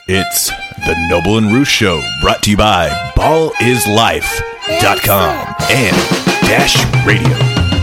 It's the Noble and Roosh Show, brought to you by ballislife.com and Dash Radio.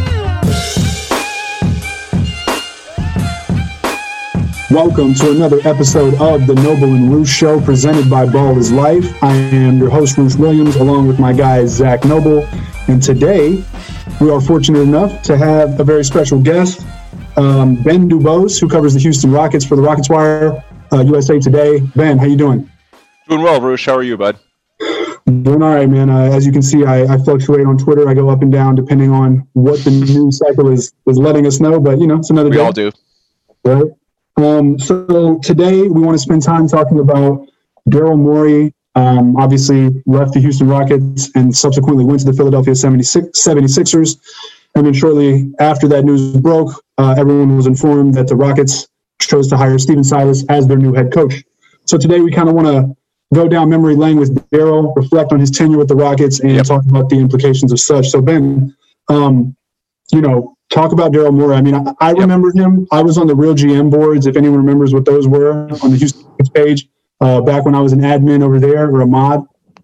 Welcome to another episode of the Noble and Roosh Show, presented by Ball is Life. I am your host, Roosh Williams, along with my guy, Zach Noble. And today, we are fortunate enough to have a very special guest, Ben Dubose, who covers the Houston Rockets for the Rockets Wire, USA Today. Ben, how you doing? Doing well, Roosh. How are you, bud? Doing all right, man. As you can see, I fluctuate on Twitter. I go up and down depending on what the news cycle is letting us know. But, you know, it's another day. We all do. Right? So today we want to spend time talking about Daryl Morey. Obviously left the Houston Rockets and subsequently went to the Philadelphia 76ers. And then shortly after that news broke, everyone was informed that the Rockets chose to hire Stephen Silas as their new head coach. So today we kind of want to go down memory lane with Daryl, reflect on his tenure with the Rockets, and talk about the implications of such. So Ben, talk about Daryl Morey. I mean, I remember him. I was on the Real GM boards, if anyone remembers what those were, on the Houston page, back when I was an admin over there, or a mod.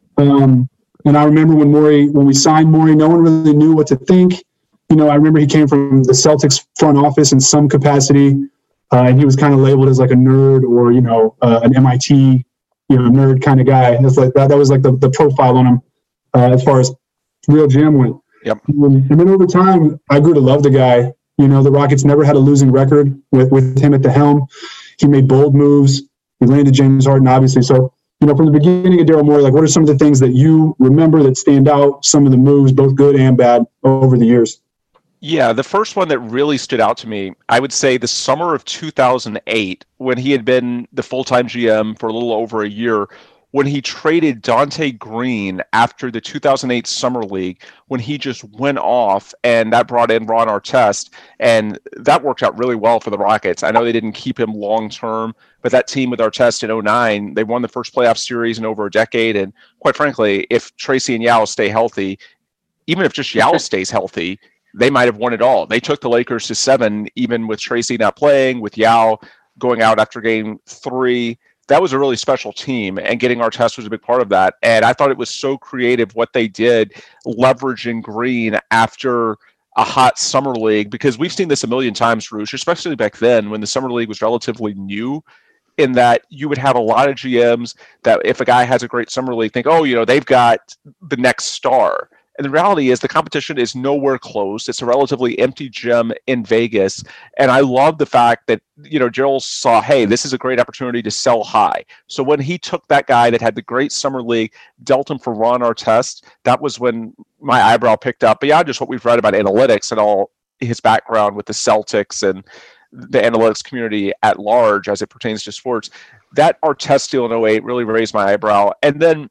And I remember when we signed Morey, no one really knew what to think. You know, I remember he came from the Celtics front office in some capacity, and he was kind of labeled as like a nerd or, an MIT, nerd kind of guy. It's like that was like the profile on him as far as Real GM went. Yep. And then over time, I grew to love the guy. You know, the Rockets never had a losing record with him at the helm. He made bold moves. He landed James Harden, obviously. So, from the beginning of Daryl Morey, like, what are some of the things that you remember that stand out, some of the moves, both good and bad, over the years? Yeah, the first one that really stood out to me, I would say the summer of 2008, when he had been the full-time GM for a little over a year, when he traded Dante Green after the 2008 Summer League, when he just went off, and that brought in Ron Artest, and that worked out really well for the Rockets. I know they didn't keep him long-term, but that team with Artest in 2009, they won the first playoff series in over a decade, and quite frankly, if Tracy and Yao stay healthy, even if just Yao stays healthy, they might have won it all. They took the Lakers to 7, even with Tracy not playing, with Yao going out after game 3. That was a really special team, and getting Artest was a big part of that. And I thought it was so creative what they did, leveraging Green after a hot summer league, because we've seen this a million times, Roosh, especially back then when the summer league was relatively new, in that you would have a lot of GMs that if a guy has a great summer league, think, they've got the next star. And the reality is the competition is nowhere close. It's a relatively empty gym in Vegas. And I love the fact that, Daryl saw, hey, this is a great opportunity to sell high. So when he took that guy that had the great summer league, dealt him for Ron Artest, that was when my eyebrow picked up. Beyond just what we've read about analytics and all his background with the Celtics and the analytics community at large as it pertains to sports, that Artest deal in 2008 really raised my eyebrow. And then,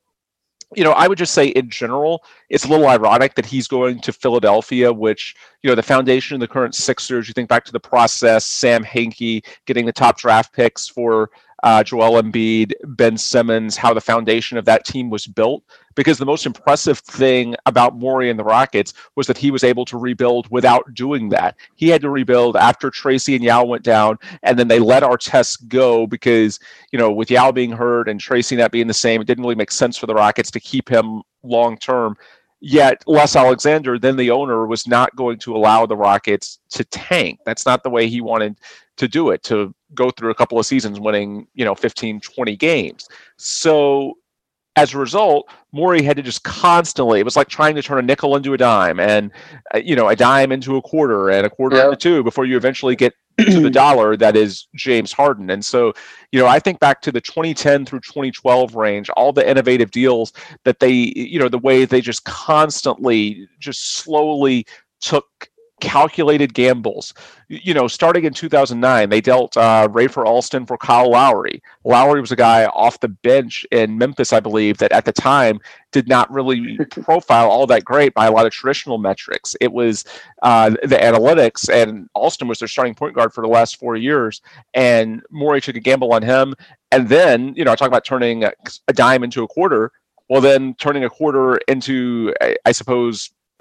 I would just say in general, it's a little ironic that he's going to Philadelphia, which, the foundation of the current Sixers, you think back to the process, Sam Hinkie getting the top draft picks for Joel Embiid, Ben Simmons, how the foundation of that team was built. Because the most impressive thing about Morey and the Rockets was that he was able to rebuild without doing that. He had to rebuild after Tracy and Yao went down, and then they let Artest go because, with Yao being hurt and Tracy not being the same, it didn't really make sense for the Rockets to keep him long term. Yet Les Alexander, then the owner, was not going to allow the Rockets to tank. That's not the way he wanted to do it, to go through a couple of seasons winning, 15, 20 games. So as a result, Morey had to just constantly, it was like trying to turn a nickel into a dime and, a dime into a quarter and a quarter into two before you eventually get to the dollar that is James Harden. And so, I think back to the 2010 through 2012 range, all the innovative deals that they, the way they just constantly, just slowly took calculated gambles. Starting in 2009, they dealt Rafer Alston for Kyle Lowry. Lowry was a guy off the bench in Memphis, I believe, that at the time did not really profile all that great by a lot of traditional metrics. It was the analytics, and Alston was their starting point guard for the last 4 years, and Morey took a gamble on him. And then, I talk about turning a dime into a quarter. Well, then turning a quarter into, I suppose,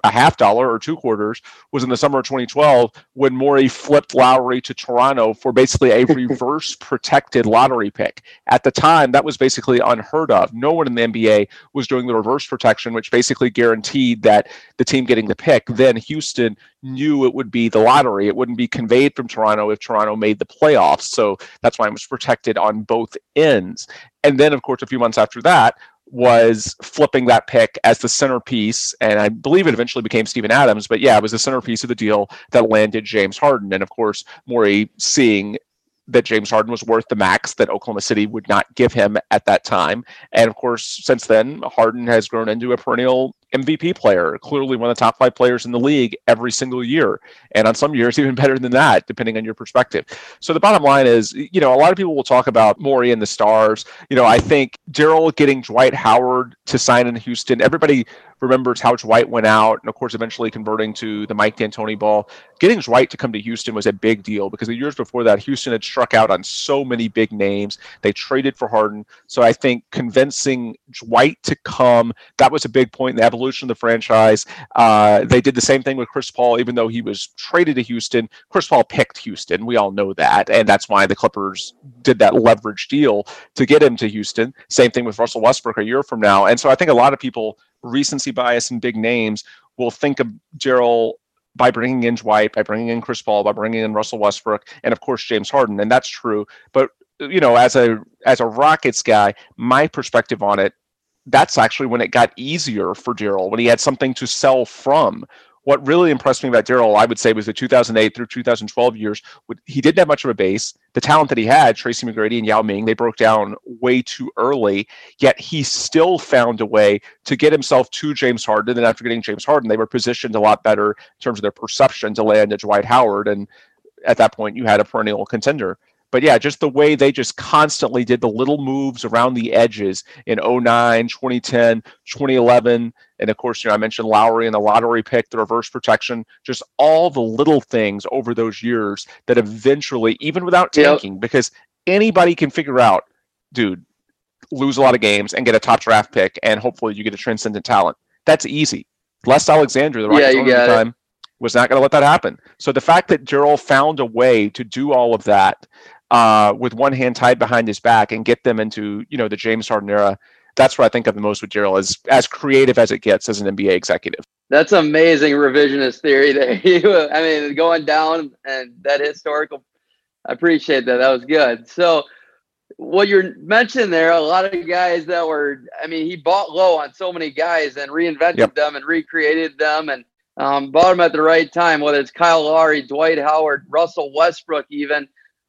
a $50 or $0.25 was in the summer of 2012 when Morey flipped Lowry to Toronto for basically a reverse protected lottery pick. At the time, that was basically unheard of. No one in the NBA was doing the reverse protection, which basically guaranteed that the team getting the pick. Then Houston knew it would be the lottery. It wouldn't be conveyed from Toronto if Toronto made the playoffs. So that's why it was protected on both ends. And then, of course, a few months after that, was flipping that pick as the centerpiece, and I believe it eventually became Steven Adams, but yeah, it was the centerpiece of the deal that landed James Harden. And of course, Morey, seeing that James Harden was worth the max that Oklahoma City would not give him at that time. And of course, since then, Harden has grown into a perennial MVP player, clearly one of the top 5 players in the league every single year. And on some years, even better than that, depending on your perspective. So the bottom line is, a lot of people will talk about Morey and the Stars. I think Daryl getting Dwight Howard to sign in Houston, everybody remembers how Dwight went out, and of course, eventually converting to the Mike D'Antoni ball. Getting Dwight to come to Houston was a big deal because the years before that, Houston had struck out on so many big names. They traded for Harden. So I think convincing Dwight to come, that was a big point in the evolution of the franchise. They did the same thing with Chris Paul, even though he was traded to Houston. Chris Paul picked Houston. We all know that. And that's why the Clippers did that leverage deal to get him to Houston. Same thing with Russell Westbrook a year from now. And so I think a lot of people, recency bias and big names, will think of Daryl by bringing in Dwight, by bringing in Chris Paul, by bringing in Russell Westbrook, and of course James Harden, and that's true. But as a Rockets guy, my perspective on it, that's actually when it got easier for Daryl, when he had something to sell from. What really impressed me about Daryl, I would say, was the 2008 through 2012 years. He didn't have much of a base. The talent that he had, Tracy McGrady and Yao Ming, they broke down way too early, yet he still found a way to get himself to James Harden. And after getting James Harden, they were positioned a lot better in terms of their perception to land at Dwight Howard. And at that point, you had a perennial contender. But yeah, just the way they just constantly did the little moves around the edges in 2009, 2010, 2011. And of course, I mentioned Lowry and the lottery pick, the reverse protection, just all the little things over those years that eventually, even without tanking, because anybody can figure out, dude, lose a lot of games and get a top draft pick, and hopefully you get a transcendent talent. That's easy. Les Alexander, the Rockets owner at the time, was not going to let that happen. So the fact that Daryl found a way to do all of that with one hand tied behind his back and get them into, the James Harden era, that's what I think of the most with Daryl, as creative as it gets as an NBA executive. That's amazing revisionist theory there. I mean, going down and that historical, I appreciate that. That was good. So what you're mentioning there, a lot of guys that were, he bought low on so many guys and reinvented them and recreated them and bought them at the right time, whether it's Kyle Lowry, Dwight Howard, Russell Westbrook even,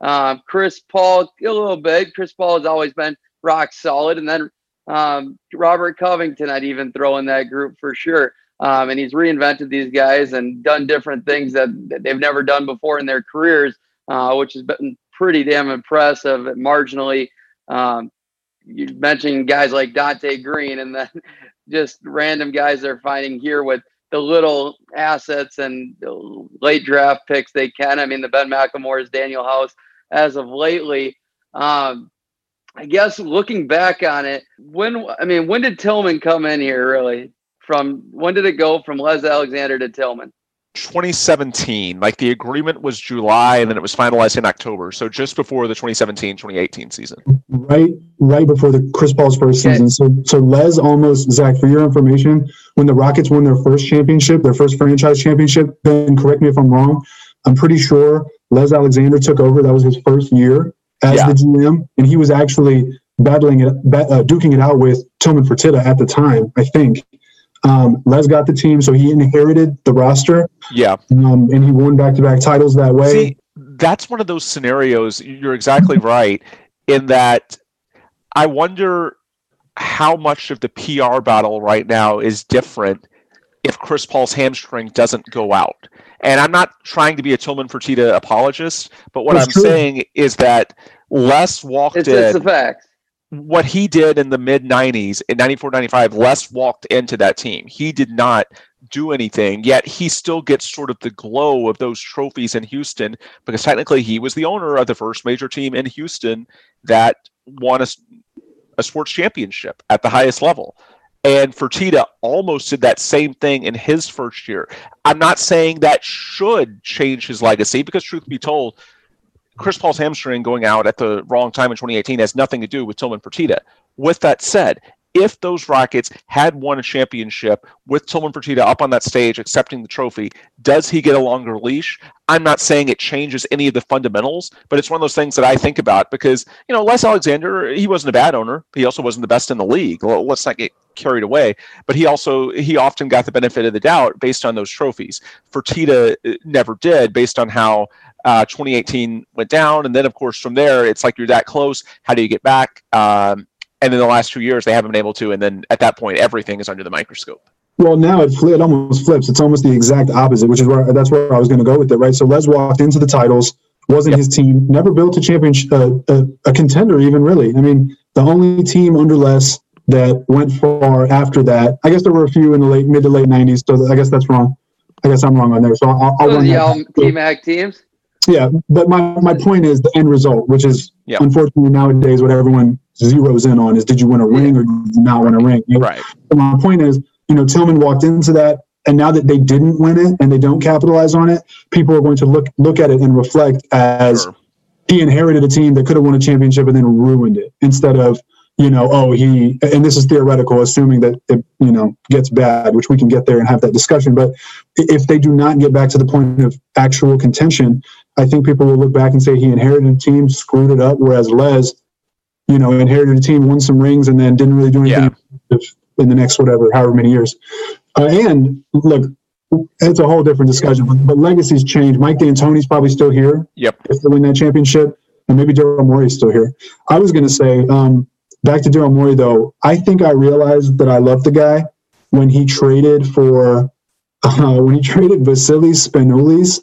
Chris Paul a little bit. Chris Paul has always been rock solid. And then Robert Covington, I'd even throw in that group for sure. And he's reinvented these guys and done different things that they've never done before in their careers, which has been pretty damn impressive. Marginally, you mentioned guys like Dante Green and then just random guys they're finding here with the little assets and late draft picks they can. The Ben McLemore's, Daniel House as of lately. I guess looking back on it, when did Tillman come in here really? When did it go from Les Alexander to Tillman? 2017. The agreement was July and then it was finalized in October. So just before the 2017-2018 season. Right before the Chris Paul's first season. So Les almost, Zach, for your information, when the Rockets won their first championship, their first franchise championship, then correct me if I'm wrong, I'm pretty sure Les Alexander took over. That was his first year as the GM, and he was actually duking it out with Tillman Fertitta at the time, I think. Les got the team, so he inherited the roster. Yeah. And he won back-to-back titles that way. See, that's one of those scenarios, you're exactly right, in that I wonder how much of the PR battle right now is different if Chris Paul's hamstring doesn't go out. And I'm not trying to be a Tillman Fertitta apologist, but what I'm saying is that Les walked in. It's a fact. What he did in the mid-90s, in 94, 95, Les walked into that team. He did not do anything, yet he still gets sort of the glow of those trophies in Houston because technically he was the owner of the first major team in Houston that won a sports championship at the highest level. And Fertitta almost did that same thing in his first year. I'm not saying that should change his legacy because, truth be told, Chris Paul's hamstring going out at the wrong time in 2018 has nothing to do with Tillman Fertitta. With that said, if those Rockets had won a championship with Tillman Fertitta up on that stage accepting the trophy, does he get a longer leash? I'm not saying it changes any of the fundamentals, but it's one of those things that I think about because, Les Alexander, he wasn't a bad owner. He also wasn't the best in the league. Well, let's not get carried away. But he often got the benefit of the doubt based on those trophies. Fertitta never did based on how 2018 went down. And then, of course, from there, it's like you're that close. How do you get back? And in the last 2 years, they haven't been able to. And then at that point, everything is under the microscope. Well, now it almost flips. It's almost the exact opposite, which is that's where I was going to go with it, right? So Les walked into the titles, wasn't his team, never built a championship, a contender even, really. I mean, the only team under Les that went far after that, I guess there were a few in the mid to late 90s, so I guess that's wrong. I guess I'm wrong on there. So I'll run that. T-Mac teams? Yeah, but my point is the end result, which is unfortunately nowadays what everyone zeroes in on is did you win a ring or did you not win a ring? Right. So my point is, Tillman walked into that, and now that they didn't win it and they don't capitalize on it, people are going to look at it and reflect as he inherited a team that could have won a championship and then ruined it instead of, and this is theoretical, assuming that it, gets bad, which we can get there and have that discussion. But if they do not get back to the point of actual contention, I think people will look back and say he inherited a team, screwed it up, whereas Les, inherited a team, won some rings, and then didn't really do anything in the next however many years. And look, it's a whole different discussion, but legacies change. Mike D'Antoni's probably still here. Yep. If they win that championship, and maybe Daryl Morey's still here. I was going to say, back to Daryl Morey, though, I think I realized that I love the guy when he traded for Vasilis Spanoulis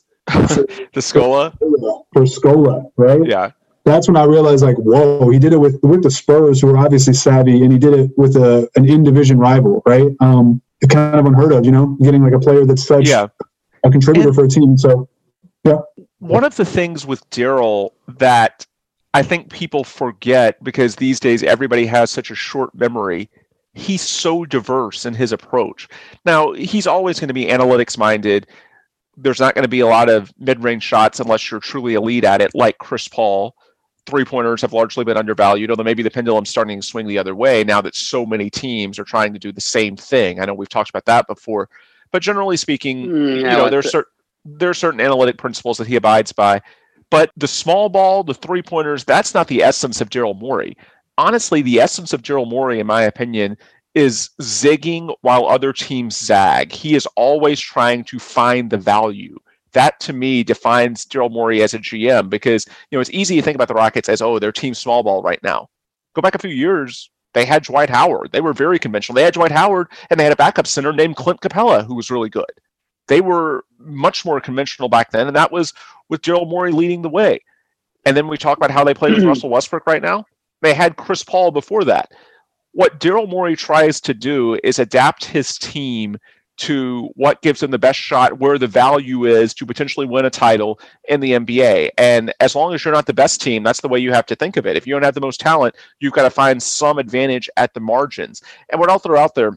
the Scola for Scola, right? Yeah. That's when I realized, whoa, he did it with the Spurs, who are obviously savvy, and he did it with an in-division rival, right? It's kind of unheard of, getting a player that's such a contributor for a team. So, yeah. One of the things with Daryl that I think people forget, because these days everybody has such a short memory, he's so diverse in his approach. Now, he's always going to be analytics-minded. There's not going to be a lot of mid-range shots unless you're truly elite at it, like Chris Paul. Three-pointers have largely been undervalued, although maybe the pendulum's starting to swing the other way now that so many teams are trying to do the same thing. I know we've talked about that before. But generally speaking, there's certain analytic principles that he abides by. But the small ball, the three-pointers, that's not the essence of Daryl Morey. Honestly, the essence of Daryl Morey, in my opinion, is zigging while other teams zag. He is always trying to find the value. That, to me, defines Daryl Morey as a GM because, it's easy to think about the Rockets as, their team's small ball right now. Go back a few years, they had Dwight Howard. They were very conventional. They had Dwight Howard, and they had a backup center named Clint Capella, who was really good. They were much more conventional back then, and that was with Daryl Morey leading the way. And then we talk about how they play with Russell Westbrook right now. They had Chris Paul before that. What Daryl Morey tries to do is adapt his team to what gives them the best shot, where the value is to potentially win a title in the NBA. And as long as you're not the best team, that's the way you have to think of it. If you don't have the most talent, you've got to find some advantage at the margins. And what I'll throw out there,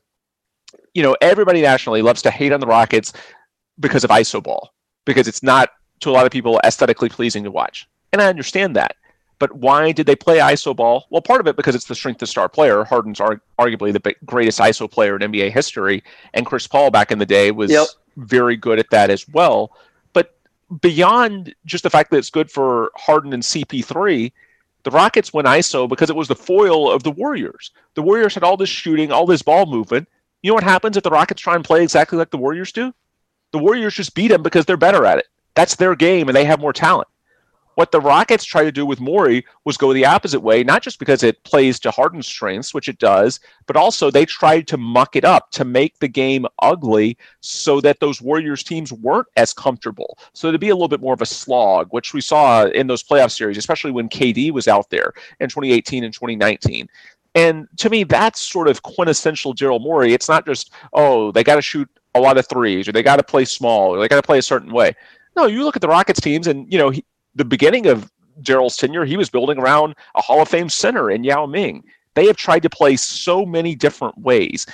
everybody nationally loves to hate on the Rockets because of iso ball, because it's not, to a lot of people, aesthetically pleasing to watch. And I understand that. But why did they play iso ball? Well, part of it because it's the strength of star player. Harden's arguably the greatest iso player in NBA history, and Chris Paul back in the day was very good at that as well. But beyond just the fact that it's good for Harden and CP3, the Rockets went iso because it was the foil of the Warriors. The Warriors had all this shooting, all this ball movement. You know what happens if the Rockets try and play exactly like the Warriors do? The Warriors just beat them because they're better at it. That's their game, and they have more talent. What the Rockets tried to do with Morey was go the opposite way, not just because it plays to Harden's strengths, which it does, but also they tried to muck it up, to make the game ugly so that those Warriors teams weren't as comfortable. So to be a little bit more of a slog, which we saw in those playoff series, especially when KD was out there in 2018 and 2019. And to me, that's sort of quintessential Daryl Morey. It's not just, they got to shoot a lot of threes, or they got to play small, or they got to play a certain way. No, you look at the Rockets teams, and, the beginning of Daryl's tenure, he was building around a Hall of Fame center in Yao Ming. They have tried to play so many different ways.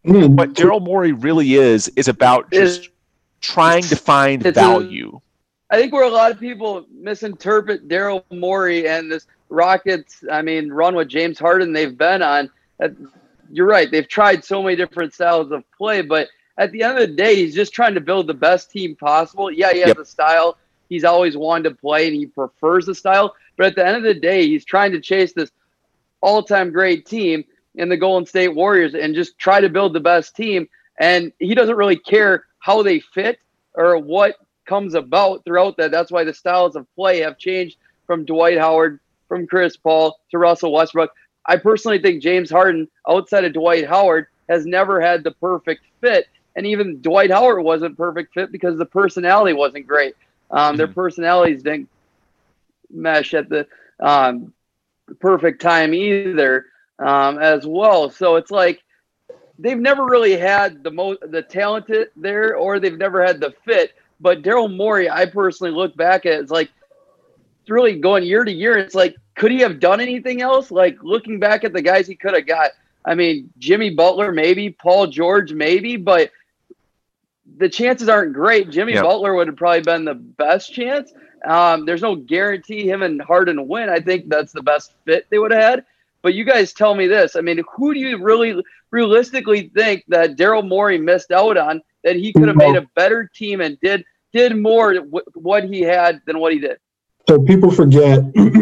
what Daryl Morey really is about just trying to find value. I think where a lot of people misinterpret Daryl Morey and this Rockets, run with James Harden they've been on. You're right. They've tried so many different styles of play, but at the end of the day, he's just trying to build the best team possible. Yeah, he has a style he's always wanted to play, and he prefers the style. But at the end of the day, he's trying to chase this all-time great team in the Golden State Warriors and just try to build the best team. And he doesn't really care how they fit or what comes about throughout that. That's why the styles of play have changed from Dwight Howard, from Chris Paul to Russell Westbrook. I personally think James Harden, outside of Dwight Howard, has never had the perfect fit. And even Dwight Howard wasn't perfect fit because the personality wasn't great. Their personalities didn't mesh at the perfect time either as well. So it's like they've never really had the talented there, or they've never had the fit. But Daryl Morey, I personally look back at it, it's like it's really going year to year. It's like, could he have done anything else? Like looking back at the guys he could have got. Jimmy Butler, maybe. Paul George, maybe. But the chances aren't great. Jimmy Butler would have probably been the best chance. There's no guarantee him and Harden win. I think that's the best fit they would have had. But you guys tell me this. Who do you really realistically think that Daryl Morey missed out on that he could have made a better team and did more what he had than what he did? So people forget,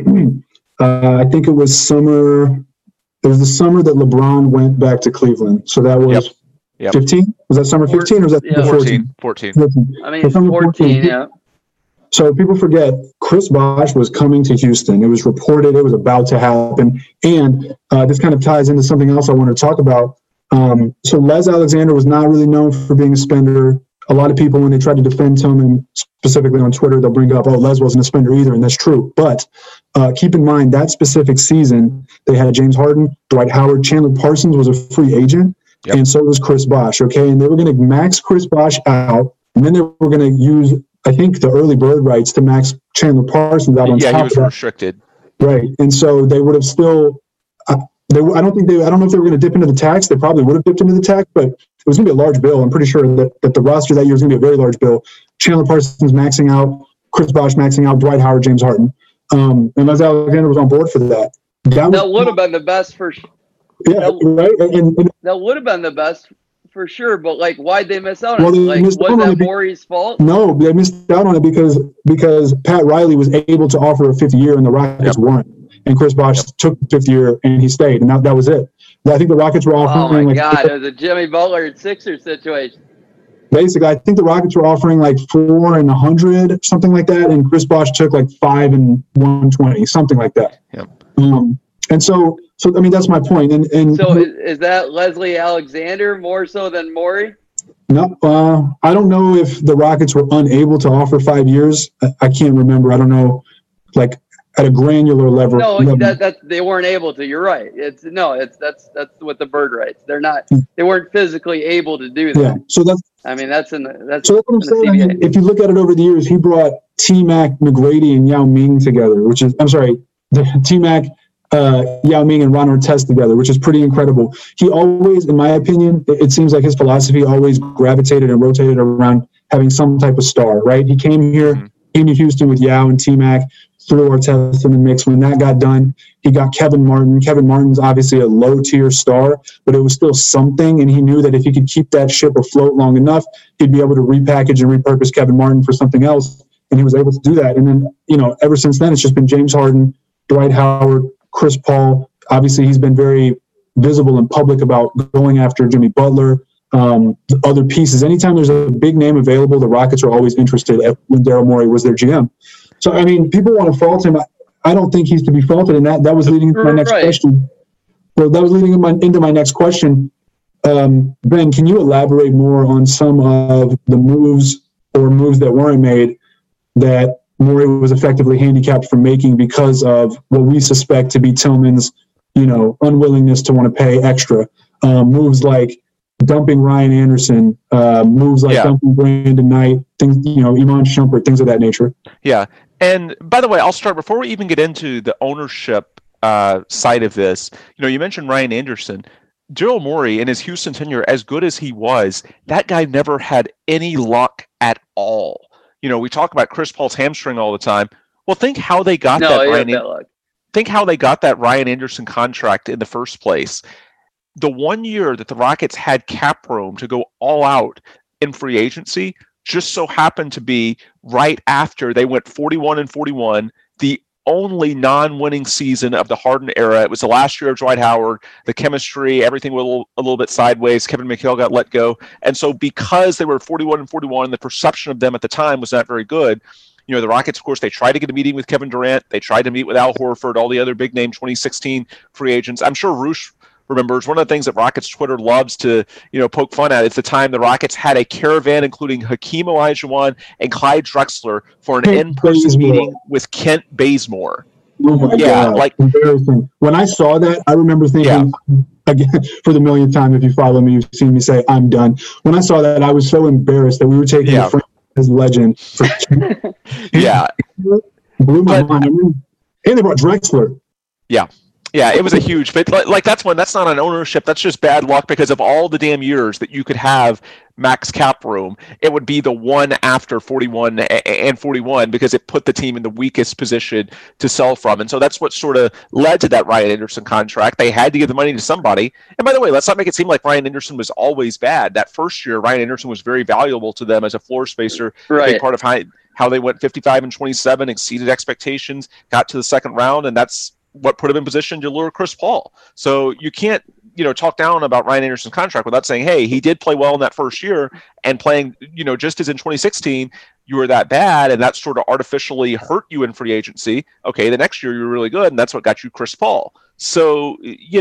I think it was summer. It was the summer that LeBron went back to Cleveland. So that was 15? Was that summer 15 or was that 14? 14. 14, yeah. So people forget Chris Bosh was coming to Houston. It was reported, it was about to happen. And this kind of ties into something else I want to talk about. So Les Alexander was not really known for being a spender. A lot of people, when they try to defend Tillman, specifically on Twitter, they'll bring up, Les wasn't a spender either, and that's true. But keep in mind, that specific season, they had James Harden, Dwight Howard, Chandler Parsons was a free agent, and so was Chris Bosh, okay? And they were going to max Chris Bosh out, and then they were going to use, I think, the early bird rights to max Chandler Parsons out on top of that. Yeah, he was restricted. Right, and so they would have still I don't know if they were going to dip into the tax. They probably would have dipped into the tax, but it was going to be a large bill. I'm pretty sure that the roster that year was going to be a very large bill. Chandler Parsons maxing out, Chris Bosh maxing out, Dwight Howard, James Harden. And Les Alexander was on board for that. That would have been the best for sure. Yeah, right. And that would have been the best for sure, but why'd they miss out on it? Was that Morey's fault? No, they missed out on it because Pat Riley was able to offer a fifth year and the Rockets weren't. And Chris Bosh took the fifth year and he stayed, and that was it. I think the Rockets were offering. Oh my God! It was a Jimmy Butler and Sixers situation. Basically, I think the Rockets were offering $4 and $100, something like that, and Chris Bosh took $5 and $120, something like that. Yep. And so that's my point. And so is that Leslie Alexander more so than Morey? No, I don't know if the Rockets were unable to offer 5 years. I can't remember. I don't know, at a granular level. No, that they weren't able to. You're right. That's what the bird writes. They weren't physically able to do that. Yeah. So that's that's in the so what I'm saying. If you look at it over the years, he brought T-Mac, McGrady, and Yao Ming together, T-Mac, Yao Ming, and Ron Artest together, which is pretty incredible. He always, in my opinion, it seems like his philosophy always gravitated and rotated around having some type of star, right? He came here, came to Houston with Yao and T-Mac, threw Artest in the mix. When that got done, he got Kevin Martin. Kevin Martin's obviously a low-tier star, but it was still something, and he knew that if he could keep that ship afloat long enough, he'd be able to repackage and repurpose Kevin Martin for something else, and he was able to do that. And then, ever since then, it's just been James Harden, Dwight Howard, Chris Paul. Obviously, he's been very visible and public about going after Jimmy Butler, other pieces. Anytime there's a big name available, the Rockets are always interested when Daryl Morey was their GM. So, people want to fault him. I don't think he's to be faulted, and that was leading into my next question. Well, that was leading into my next question. Ben, can you elaborate more on some of the moves that weren't made that Morey was effectively handicapped from making because of what we suspect to be Tillman's, unwillingness to want to pay extra? Moves like dumping Ryan Anderson, moves like dumping Brandon Knight, things, Iman Shumpert, things of that nature. Yeah. And by the way, I'll start before we even get into the ownership side of this. You mentioned Ryan Anderson. Daryl Morey in his Houston tenure, as good as he was, that guy never had any luck at all. We talk about Chris Paul's hamstring all the time. Well, think how they got think how they got that Ryan Anderson contract in the first place. The 1 year that the Rockets had cap room to go all out in free agency just so happened to be right after they went 41-41, the only non-winning season of the Harden era. It was the last year of Dwight Howard. The chemistry, everything was a little bit sideways. Kevin McHale got let go. And so because they were 41-41, the perception of them at the time was not very good. The Rockets, of course, they tried to get a meeting with Kevin Durant. They tried to meet with Al Horford, all the other big-name 2016 free agents. I'm sure Roosh remembers one of the things that Rockets Twitter loves to, poke fun at. It's the time the Rockets had a caravan including Hakeem Olajuwon and Clyde Drexler for an in-person meeting with Kent Bazemore. Oh my God. Like embarrassing. When I saw that, I remember thinking, again, for the millionth time, if you follow me, you've seen me say, I'm done. When I saw that, I was so embarrassed that we were taking a franchise legend for blew my mind. And they brought Drexler. Yeah, it was a huge, but that's not an ownership. That's just bad luck because of all the damn years that you could have max cap room. It would be the one after 41 and 41 because it put the team in the weakest position to sell from. And so that's what sort of led to that Ryan Anderson contract. They had to give the money to somebody. And by the way, let's not make it seem like Ryan Anderson was always bad. That first year, Ryan Anderson was very valuable to them as a floor spacer. Right. A big part of how they went 55-27, exceeded expectations, got to the second round, and that's what put him in position to lure Chris Paul. So you can't, talk down about Ryan Anderson's contract without saying, hey, he did play well in that first year and playing, just as in 2016, you were that bad and that sort of artificially hurt you in free agency. Okay, the next year you were really good and that's what got you Chris Paul. So,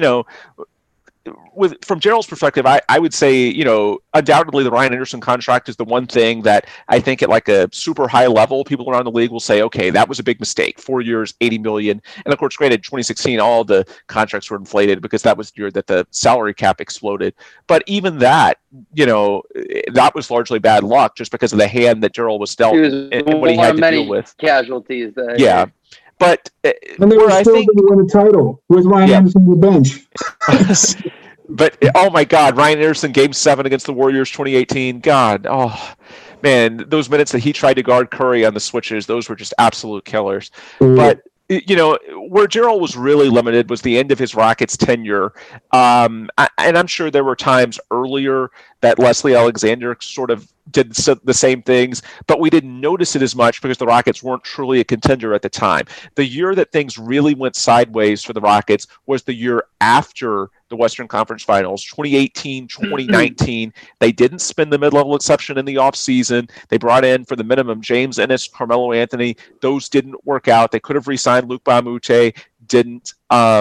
from Gerald's perspective, I would say, undoubtedly the Ryan Anderson contract is the one thing that I think at like a super high level, people around the league will say, okay, that was a big mistake. 4 years, $80 million. And of course, granted, 2016, all the contracts were inflated because that was the year that the salary cap exploded. But even that, that was largely bad luck just because of the hand that Gerald was dealt and what he had to deal with. Casualties. Yeah. But and they were still going to win a title with Ryan Anderson on the bench. But oh my God, Ryan Anderson, Game 7 against the Warriors, 2018. God, oh man, those minutes that he tried to guard Curry on the switches, those were just absolute killers. But where Gerald was really limited was the end of his Rockets tenure. And I'm sure there were times earlier that Leslie Alexander sort of did the same things, but we didn't notice it as much because the Rockets weren't truly a contender at the time. The year that things really went sideways for the Rockets was the year after the Western Conference Finals, 2018, 2019. They didn't spend the mid-level exception in the offseason. They brought in for the minimum James Ennis, Carmelo Anthony. Those didn't work out. They could have re-signed Luc Mbah a Moute, didn't.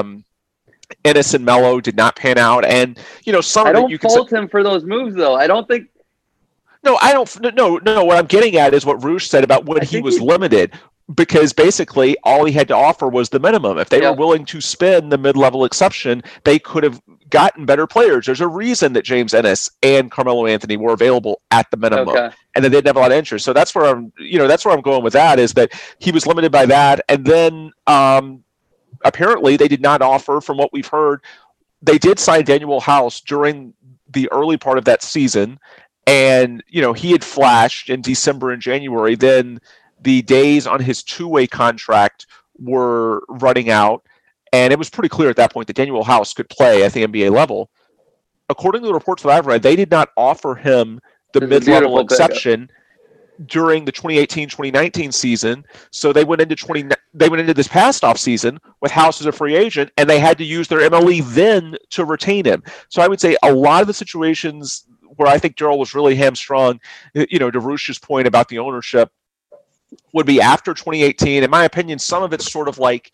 Ennis and Melo did not pan out. And, some I of it don't fault him for those moves, though. I don't think. No, I don't. No. What I'm getting at is what Roosh said about when he was limited, because basically all he had to offer was the minimum. If they were willing to spend the mid-level exception, they could have gotten better players. There's a reason that James Ennis and Carmelo Anthony were available at the minimum, and they didn't have a lot of interest. So that's where I'm going with that, is that he was limited by that, and then apparently they did not offer, from what we've heard. They did sign Daniel House during the early part of that season. And, he had flashed in December and January. Then the days on his two-way contract were running out. And it was pretty clear at that point that Daniel House could play at the NBA level. According to the reports that I've read, they did not offer him the mid-level exception during the 2018-2019 season. So they went into this past off season with House as a free agent, and they had to use their MLE then to retain him. So I would say a lot of the situations where I think Gerald was really hamstrung, to Roosh's point about the ownership, would be after 2018. In my opinion, some of it's sort of like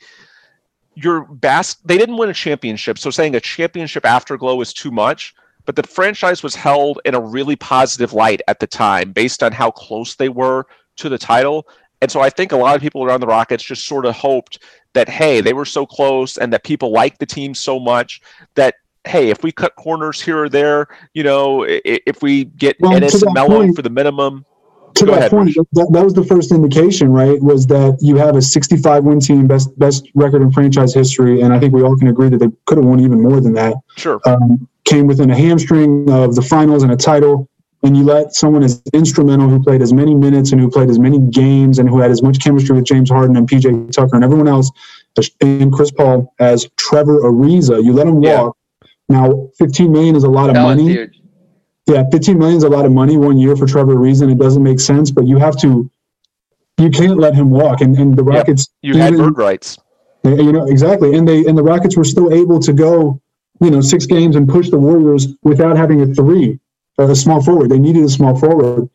they didn't win a championship, so saying a championship afterglow is too much. But the franchise was held in a really positive light at the time based on how close they were to the title. And so I think a lot of people around the Rockets just sort of hoped that, hey, they were so close and that people liked the team so much that, hey, if we cut corners here or there, if we get Ennis and Melo for the minimum. To that point, that was the first indication, right, was that you have a 65-win team, best record in franchise history, and I think we all can agree that they could have won even more than that. Sure. came within a hamstring of the finals and a title, and you let someone as instrumental, who played as many minutes and who played as many games and who had as much chemistry with James Harden and PJ Tucker and everyone else and Chris Paul as Trevor Ariza, you let him walk. Now, $15 million is a lot of money. Huge. Yeah, $15 million is a lot of money 1 year for Trevor Ariza, and it doesn't make sense, but you can't let him walk. And the Rockets, you had bird rights. Exactly. And the Rockets were still able to go, 6 games and push the Warriors without having a small forward. They needed a small forward.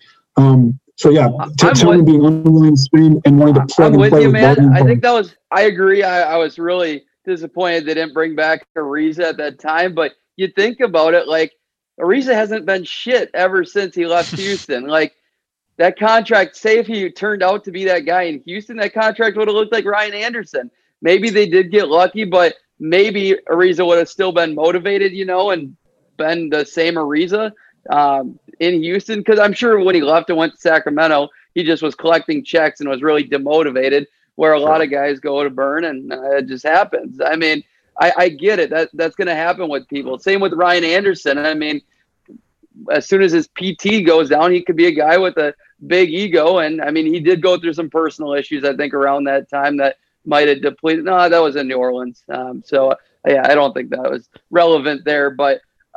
Tillman being unwilling to spin and wanting to plug and play with Barton. I think I agree. I was really disappointed they didn't bring back Ariza at that time, but you think about it, like, Ariza hasn't been shit ever since he left Houston. Like, that contract, say if he turned out to be that guy in Houston, that contract would have looked like Ryan Anderson. Maybe they did get lucky, but maybe Ariza would have still been motivated, and been the same Ariza in Houston. Because I'm sure when he left and went to Sacramento, he just was collecting checks and was really demotivated, where a lot of guys go to burn, and it just happens. I mean, I get it. That's going to happen with people. Same with Ryan Anderson. I mean, as soon as his PT goes down, he could be a guy with a big ego. And, I mean, he did go through some personal issues, I think, around that time that might have depleted. No, that was in New Orleans. I don't think that was relevant there. But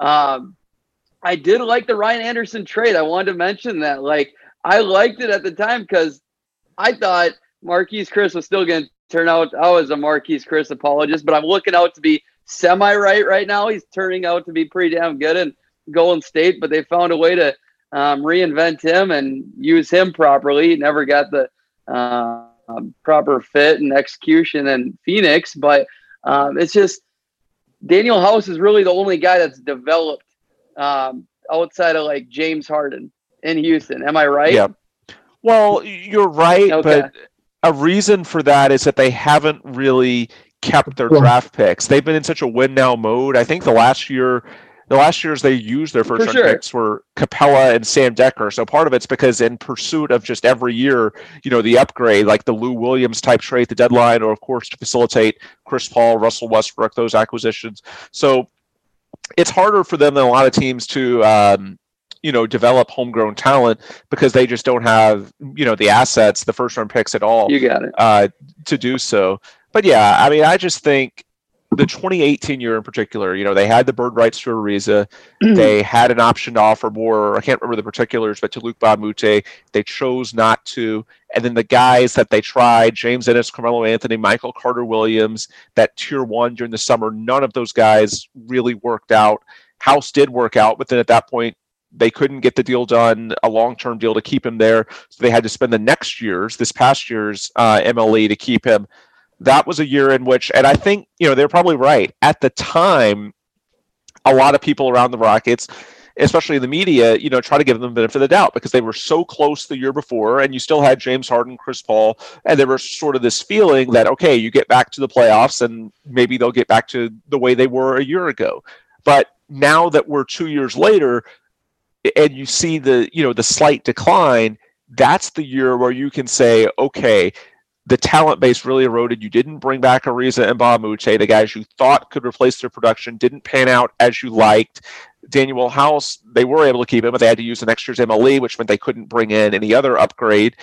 I did like the Ryan Anderson trade. I wanted to mention that. Like, I liked it at the time because I thought Marquise Chris was still going to turn out. I was a Marquise Chris apologist, but I'm looking out to be right now. He's turning out to be pretty damn good in Golden State, but they found a way to reinvent him and use him properly. He never got the proper fit and execution in Phoenix, but it's just Daniel House is really the only guy that's developed outside of like James Harden in Houston. Am I right? Yeah. Well, you're right, okay. But a reason for that is that they haven't really kept their draft picks. They've been in such a win now mode. I think the last years they used their first round picks were Capella and Sam Dekker. So part of it's because in pursuit of just every year, the upgrade, like the Lou Williams type trade at the deadline, or of course to facilitate Chris Paul, Russell Westbrook, those acquisitions. So it's harder for them than a lot of teams to develop homegrown talent because they just don't have, the assets, the first round picks at all. You got it. To do so. But yeah, I mean, I just think the 2018 year in particular, they had the bird rights to Ariza. They had an option to offer more. I can't remember the particulars, but to Luc Mbah a Moute, they chose not to. And then the guys that they tried, James Ennis, Carmelo Anthony, Michael Carter-Williams, that tier one during the summer, none of those guys really worked out. House did work out, but then at that point, they couldn't get the deal done, a long-term deal to keep him there. So they had to spend this past year's MLE to keep him. That was a year in which, and I think, they're probably right. At the time, a lot of people around the Rockets, especially the media, try to give them the benefit of the doubt because they were so close the year before, and you still had James Harden, Chris Paul, and there was sort of this feeling that, okay, you get back to the playoffs and maybe they'll get back to the way they were a year ago. But now that we're 2 years later and you see the slight decline, that's the year where you can say, okay, the talent base really eroded. You didn't bring back Ariza and Mbah a Moute. The guys you thought could replace their production didn't pan out as you liked. Daniel House, they were able to keep him, but they had to use the next year's MLE, which meant they couldn't bring in any other upgrade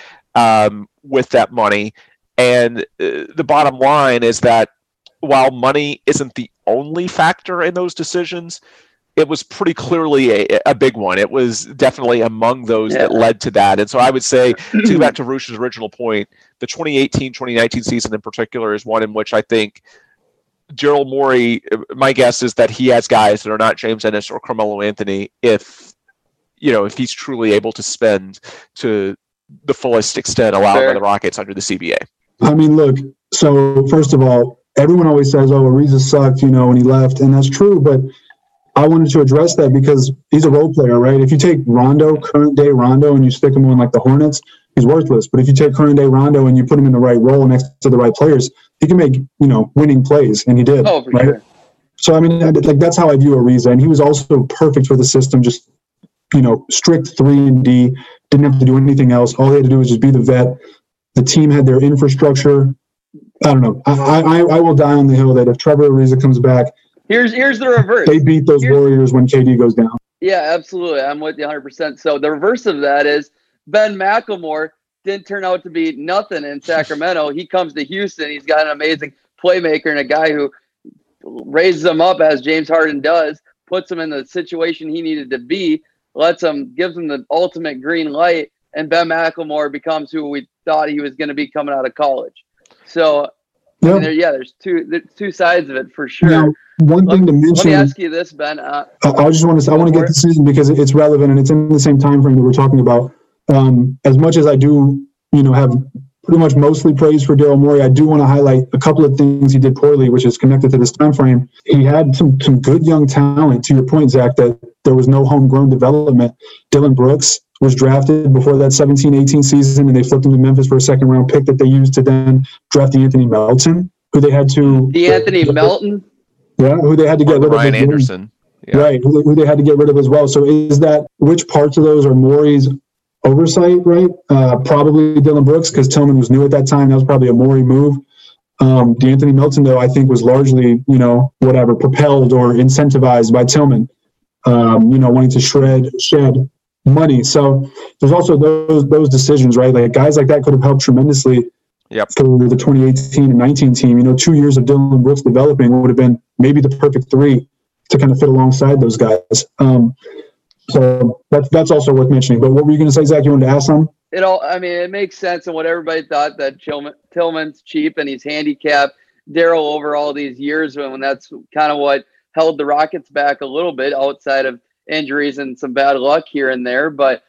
with that money. And the bottom line is that while money isn't the only factor in those decisions, it was pretty clearly a big one. It was definitely among those that led to that. And so I would say, to go back to Roosh's original point, the 2018-2019 season in particular is one in which I think Daryl Morey, my guess is that he has guys that are not James Ennis or Carmelo Anthony if he's truly able to spend to the fullest extent allowed by the Rockets under the CBA. I mean, look, so first of all, everyone always says, oh, Ariza sucked, when he left. And that's true, but I wanted to address that because he's a role player, right? If you take Rondo, current day Rondo, and you stick him on like the Hornets, he's worthless. But if you take current day Rondo and you put him in the right role next to the right players, he can make, winning plays. And he did. Oh, for right? Sure. So, I mean, that's how I view Ariza. And he was also perfect for the system, just, strict 3-and-D, didn't have to do anything else. All he had to do was just be the vet. The team had their infrastructure. I don't know. I will die on the hill that if Trevor Ariza comes back, Here's the reverse. They beat those Warriors when KD goes down. Yeah, absolutely. I'm with you 100%. So the reverse of that is Ben McLemore didn't turn out to be nothing in Sacramento. He comes to Houston. He's got an amazing playmaker and a guy who raises him up as James Harden does, puts him in the situation he needed to be, gives him the ultimate green light, and Ben McLemore becomes who we thought he was going to be coming out of college. So, Yep. I mean, there's two sides of it for sure. Now, one thing to mention. Let me ask you this, Ben. I want to get this in because it's relevant and it's in the same time frame that we're talking about. As much as I do, have pretty much mostly praise for Daryl Morey, I do want to highlight a couple of things he did poorly, which is connected to this time frame. He had some good young talent. To your point, Zach, that there was no homegrown development. Dylan Brooks was drafted before that 17-18 season, and they flipped him to Memphis for a second-round pick that they used to then draft Anthony Melton, who they had to Melton? Yeah, who they had to get rid of. Ryan Anderson. Yeah. Right, who they had to get rid of as well. So which parts of those are Morey's oversight, right? Probably Dylan Brooks, because Tillman was new at that time. That was probably a Morey move. D'Anthony Melton, though, I think was largely, propelled or incentivized by Tillman, wanting to shed money. So there's also those decisions, right? Like guys like that could have helped tremendously. Yep. For the 2018 and 19 team. 2 years of Dylan Brooks developing would have been maybe the perfect three to kind of fit alongside those guys. So that's also worth mentioning. But what were you going to say, Zach? You wanted to ask something? It makes sense. And what everybody thought that Tillman's cheap and he's handicapped Daryl over all these years when that's kind of what held the Rockets back a little bit outside of injuries and some bad luck here and there. But,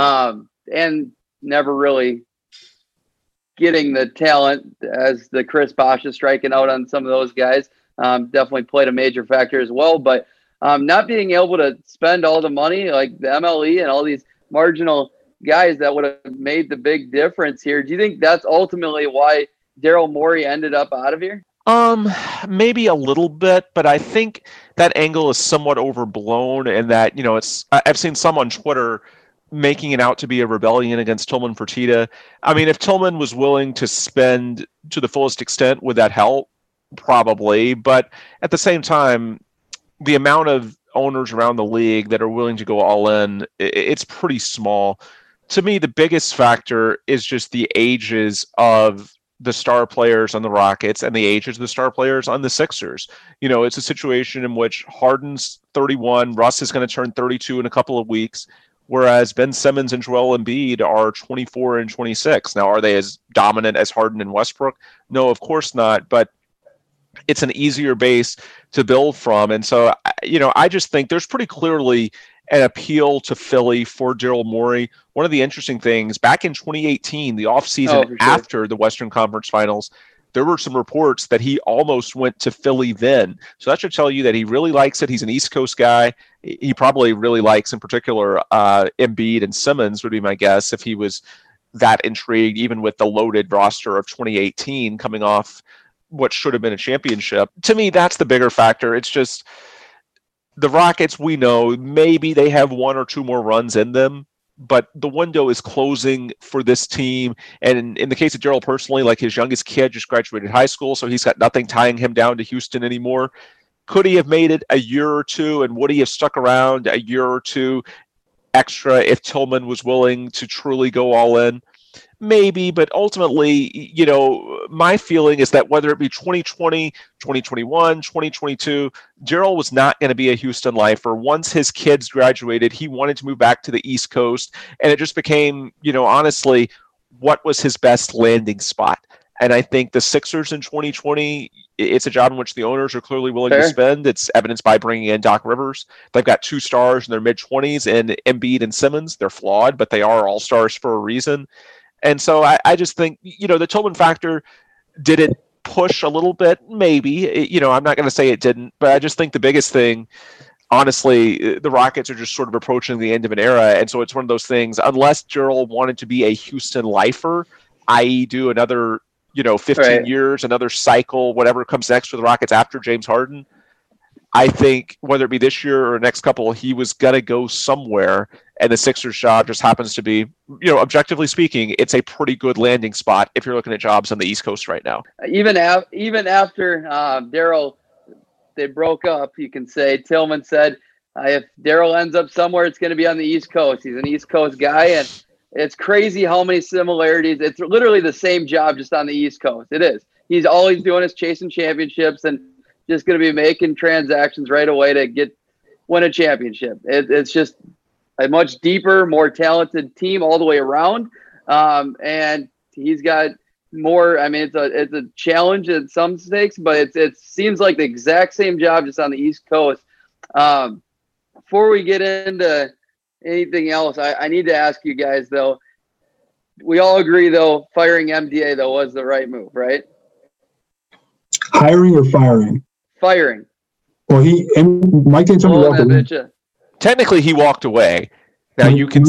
and never really getting the talent as the Chris Bosh is striking out on some of those guys definitely played a major factor as well. But not being able to spend all the money like the MLE and all these marginal guys that would have made the big difference here. Do you think that's ultimately why Daryl Morey ended up out of here? Maybe a little bit, but I think that angle is somewhat overblown and that, I've seen some on Twitter making it out to be a rebellion against Tillman Fertitta. I mean, if Tillman was willing to spend to the fullest extent, would that help? Probably. But at the same time, the amount of owners around the league that are willing to go all in, it's pretty small. To me, the biggest factor is just the ages of the star players on the Rockets and the ages of the star players on the Sixers. It's a situation in which Harden's 31, Russ is going to turn 32 in a couple of weeks, whereas Ben Simmons and Joel Embiid are 24 and 26. Now, are they as dominant as Harden and Westbrook? No, of course not, but it's an easier base to build from. And so, I just think there's pretty clearly an appeal to Philly for Daryl Morey. One of the interesting things, back in 2018, the offseason after the Western Conference Finals, there were some reports that he almost went to Philly then. So that should tell you that he really likes it. He's an East Coast guy. He probably really likes, in particular, Embiid and Simmons would be my guess if he was that intrigued, even with the loaded roster of 2018 coming off what should have been a championship. To me, that's the bigger factor. It's just the Rockets, we know, maybe they have one or two more runs in them, but the window is closing for this team. And in the case of Daryl personally, like his youngest kid just graduated high school, so he's got nothing tying him down to Houston anymore. Could he have made it a year or two, and would he have stuck around a year or two extra if Tillman was willing to truly go all in? Maybe, but ultimately, my feeling is that whether it be 2020, 2021, 2022, Daryl was not going to be a Houston lifer. Once his kids graduated, he wanted to move back to the East Coast, and it just became, honestly, what was his best landing spot? And I think the Sixers in 2020, it's a job in which the owners are clearly willing to spend. It's evidenced by bringing in Doc Rivers. They've got two stars in their mid-20s, and Embiid and Simmons. They're flawed, but they are all-stars for a reason. And so I just think, the Tillman factor, did it push a little bit? Maybe. I'm not going to say it didn't, but I just think the biggest thing, honestly, the Rockets are just sort of approaching the end of an era. And so it's one of those things, unless Daryl wanted to be a Houston lifer, i.e. do another, 15 years, another cycle, whatever comes next for the Rockets after James Harden, I think whether it be this year or next couple, he was going to go somewhere. And the Sixers job just happens to be, objectively speaking, it's a pretty good landing spot if you're looking at jobs on the East Coast right now. Even after Daryl they broke up, you can say Tillman said, if Daryl ends up somewhere, it's going to be on the East Coast. He's an East Coast guy, and it's crazy how many similarities. It's literally the same job, just on the East Coast. It is. He's all he's doing is chasing championships and just going to be making transactions right away to win a championship. It's just a much deeper, more talented team all the way around, and he's got more. I mean, it's a challenge in some stakes, but it seems like the exact same job, just on the East Coast. Before we get into anything else, I need to ask you guys, though. We all agree, though, firing MDA, though, was the right move, right? Hiring or firing? Firing. Well, Mike D'Antoni walked away. Technically, he walked away. Now, you can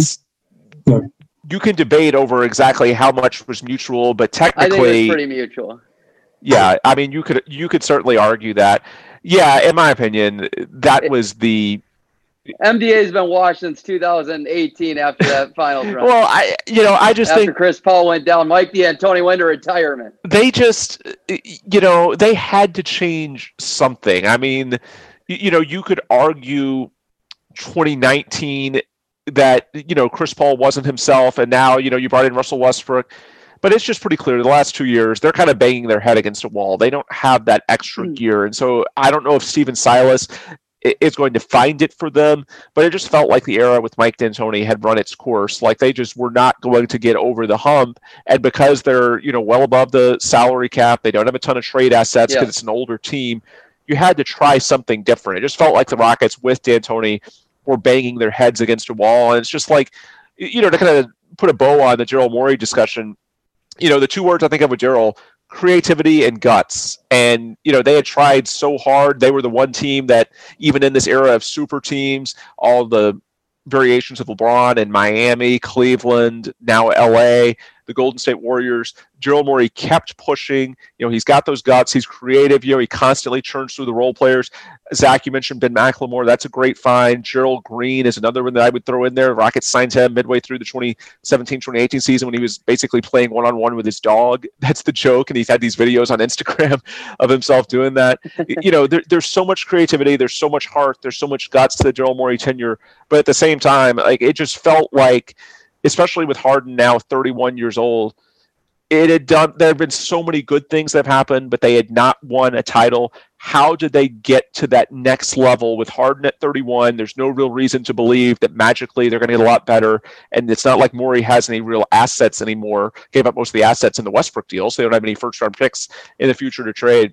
debate over exactly how much was mutual, but technically, I think it's pretty mutual. Yeah, I mean, you could certainly argue that. Yeah, in my opinion, that was the MDA's been washed since 2018 after that finals run. Well, I just think after Chris Paul went down, Mike D'Antoni went to retirement. They just, they had to change something. I mean, you could argue 2019 that, Chris Paul wasn't himself, and now, you brought in Russell Westbrook. But it's just pretty clear the last 2 years, they're kind of banging their head against a wall. They don't have that extra gear. And so I don't know if Stephen Silas is going to find it for them, but it just felt like the era with Mike D'Antoni had run its course. Like they just were not going to get over the hump. And because they're, well above the salary cap, they don't have a ton of trade assets because it's an older team. You had to try something different. It just felt like the Rockets with D'Antoni were banging their heads against a wall. And it's just like, to kind of put a bow on the Daryl Morey discussion, the two words I think of with Daryl, creativity and guts. And, they had tried so hard. They were the one team that, even in this era of super teams, all the variations of LeBron in Miami, Cleveland, now LA, the Golden State Warriors, Daryl Morey kept pushing. He's got those guts. He's creative. He constantly churns through the role players. Zach, you mentioned Ben McLemore. That's a great find. Gerald Green is another one that I would throw in there. Rockets signed him midway through the 2017-2018 season when he was basically playing one-on-one with his dog. That's the joke, and he's had these videos on Instagram of himself doing that. There's so much creativity. There's so much heart. There's so much guts to the Daryl Morey tenure. But at the same time, it just felt like, especially with Harden now 31 years old, there have been so many good things that have happened, but they had not won a title. How did they get to that next level with Harden at 31? There's no real reason to believe that magically they're going to get a lot better. And it's not like Morey has any real assets anymore. Gave up most of the assets in the Westbrook deal, so they don't have any first-round picks in the future to trade.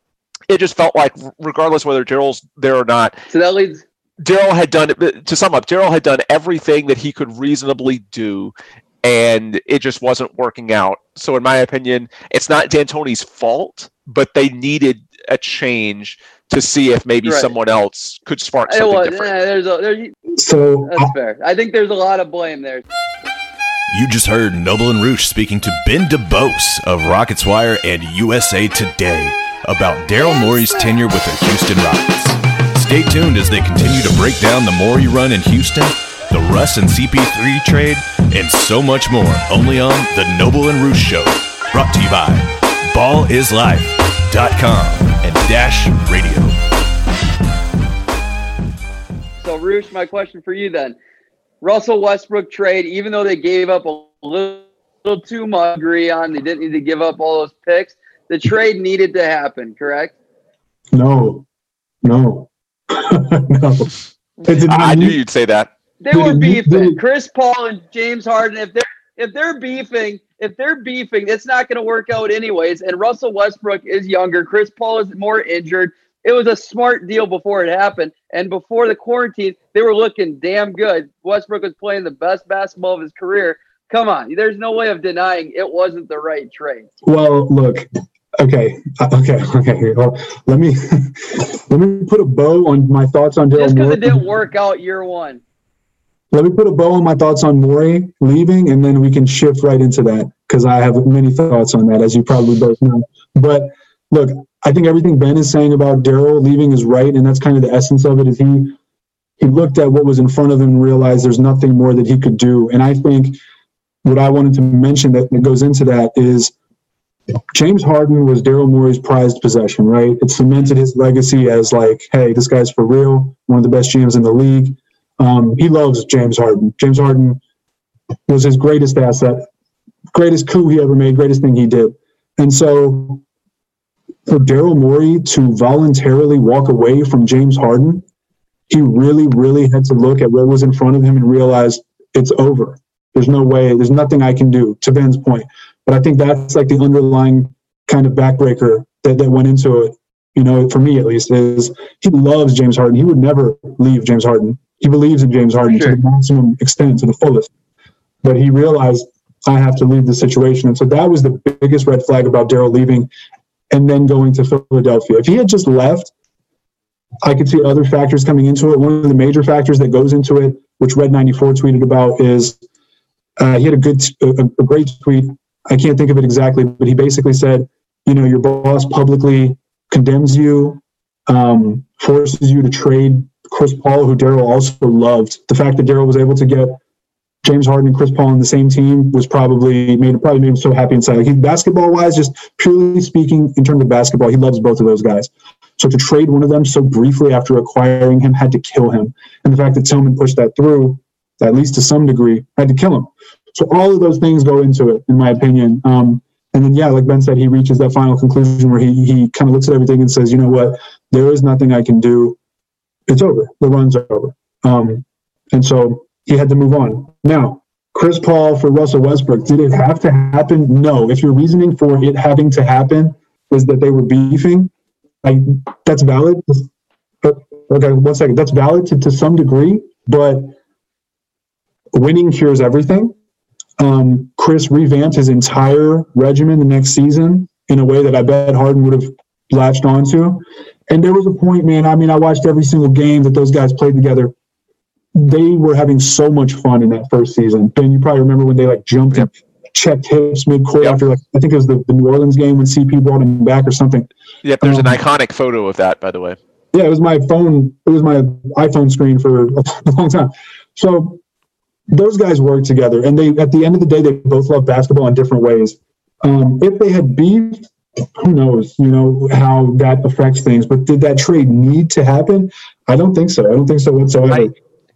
It just felt like, regardless whether Daryl's there or not, so that leads. Daryl had done, to sum up, Daryl had done everything that he could reasonably do, and it just wasn't working out. So in my opinion, it's not D'Antoni's fault, but they needed a change to see if maybe someone else could spark something different. So that's fair. I think there's a lot of blame there. You just heard Noble and Roosh speaking to Ben DeBose of Rockets Wire and USA Today about Daryl Morey's tenure with the Houston Rockets. Stay tuned as they continue to break down the Morey run in Houston, the Russ and CP3 trade, and so much more, only on The Noble and Roosh Show, brought to you by ballislife.com and Dash Radio. So, Roosh, my question for you then. Russell Westbrook trade, even though they gave up a little too much, agree on, they didn't need to give up all those picks, the trade needed to happen, correct? No. No. I knew you'd say that. They were beefing. Chris Paul and James Harden, if they're beefing, it's not going to work out anyways. And Russell Westbrook is younger. Chris Paul is more injured. It was a smart deal before it happened. And before the quarantine, they were looking damn good. Westbrook was playing the best basketball of his career. Come on. There's no way of denying it wasn't the right trade. Well, look. Okay. Well, let me put a bow on my thoughts on Daryl Morey. Just because it didn't work out year one. Let me put a bow on my thoughts on Morey leaving, and then we can shift right into that because I have many thoughts on that, as you probably both know. But look, I think everything Ben is saying about Daryl leaving is right, and that's kind of the essence of it. Is he looked at what was in front of him and realized there's nothing more that he could do. And I think what I wanted to mention that goes into that is James Harden was Daryl Morey's prized possession, right? It cemented his legacy as like, hey, this guy's for real, one of the best GMs in the league. He loves James Harden. James Harden was his greatest asset, greatest coup he ever made, greatest thing he did. And so for Daryl Morey to voluntarily walk away from James Harden, he really, really had to look at what was in front of him and realize it's over. There's no way, there's nothing I can do, to Ben's point. But I think that's like the underlying kind of backbreaker that went into it, you know, for me at least, is he loves James Harden. He would never leave James Harden. He believes in James Harden to the maximum extent, to the fullest. But he realized, I have to leave the situation. And so that was the biggest red flag about Daryl leaving and then going to Philadelphia. If he had just left, I could see other factors coming into it. One of the major factors that goes into it, which Red 94 tweeted about, is he had a great tweet. I can't think of it exactly, but he basically said, you know, your boss publicly condemns you, forces you to trade Chris Paul, who Daryl also loved. The fact that Daryl was able to get James Harden and Chris Paul on the same team was probably made him so happy inside. Like, basketball-wise, just purely speaking, in terms of basketball, he loves both of those guys. So to trade one of them so briefly after acquiring him had to kill him. And the fact that Tillman pushed that through, at least to some degree, had to kill him. So all of those things go into it, in my opinion. And then, yeah, like Ben said, he reaches that final conclusion where he kind of looks at everything and says, you know what, there is nothing I can do. It's over. The run's over. And so he had to move on. Now, Chris Paul for Russell Westbrook, did it have to happen? No. If your reasoning for it having to happen is that they were beefing, like, that's valid. Okay, 1 second. That's valid to some degree, but winning cures everything. Chris revamped his entire regimen the next season in a way that I bet Harden would have latched onto. And there was a point, man, I mean, I watched every single game that those guys played together. They were having so much fun in that first season. Ben, you probably remember when they like jumped and checked hips mid-court after, like, I think it was the New Orleans game when CP brought him back or something. Yep, there's an iconic photo of that, by the way. Yeah, it was my phone. It was my iPhone screen for a long time. So those guys worked together, and they, at the end of the day, they both love basketball in different ways. If they had beef, who knows, you know, how that affects things. But did that trade need to happen? I don't think so. I don't think so whatsoever.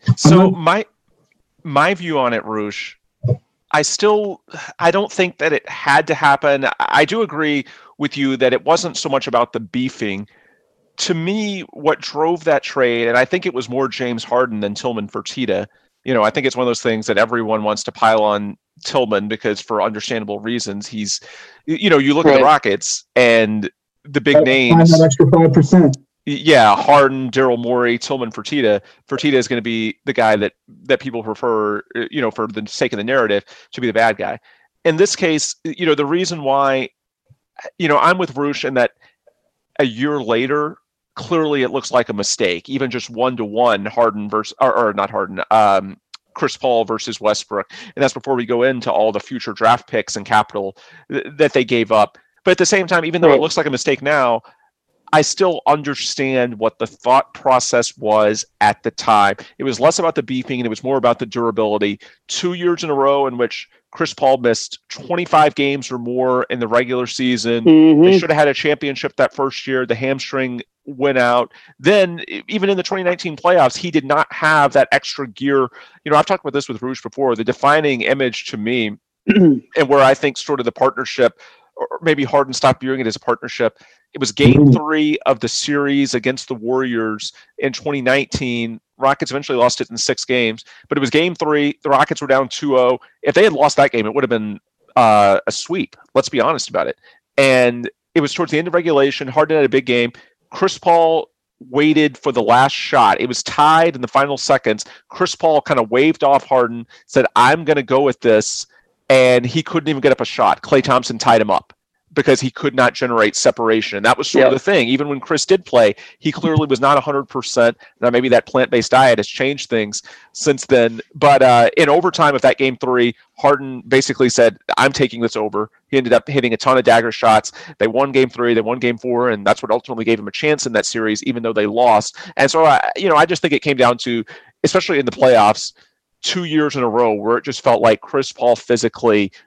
My view on it, Roosh, I don't think that it had to happen. I do agree with you that it wasn't so much about the beefing. To me, what drove that trade, and I think it was more James Harden than Tillman Fertitta. You know, I think it's one of those things that everyone wants to pile on Tillman because, for understandable reasons, he's, you know, you look at the Rockets and the big names. That extra 5%. Yeah, Harden, Daryl Morey, Tillman Fertitta. Fertitta is going to be the guy that people prefer, you know, for the sake of the narrative, to be the bad guy. In this case, you know, the reason why, you know, I'm with Roosh in that a year later, clearly it looks like a mistake, even just 1-to-1 Harden versus, or not Harden, Chris Paul versus Westbrook. And that's before we go into all the future draft picks and capital that they gave up. But at the same time, even though it looks like a mistake now, I still understand what the thought process was at the time. It was less about the beefing and it was more about the durability. 2 years in a row in which Chris Paul missed 25 games or more in the regular season. Mm-hmm. They should have had a championship that first year. The hamstring went out. Then even in the 2019 playoffs, he did not have that extra gear. You know, I've talked about this with Roosh before, the defining image to me and where I think sort of the partnership, or maybe Harden stopped viewing it as a partnership. It was game 3 of the series against the Warriors in 2019. Rockets eventually lost it in 6 games, but it was game 3. The Rockets were down 2-0. If they had lost that game, it would have been a sweep. Let's be honest about it. And it was towards the end of regulation. Harden had a big game. Chris Paul waited for the last shot. It was tied in the final seconds. Chris Paul kind of waved off Harden, said, I'm going to go with this. And he couldn't even get up a shot. Klay Thompson tied him up because he could not generate separation. And that was sort of the thing. Even when Chris did play, he clearly was not 100%. Now, maybe that plant-based diet has changed things since then. But in overtime of that game 3, Harden basically said, I'm taking this over. He ended up hitting a ton of dagger shots. They won game 3, they won game 4, and that's what ultimately gave him a chance in that series, even though they lost. And so, I just think it came down to, especially in the playoffs, 2 years in a row where it just felt like Chris Paul physically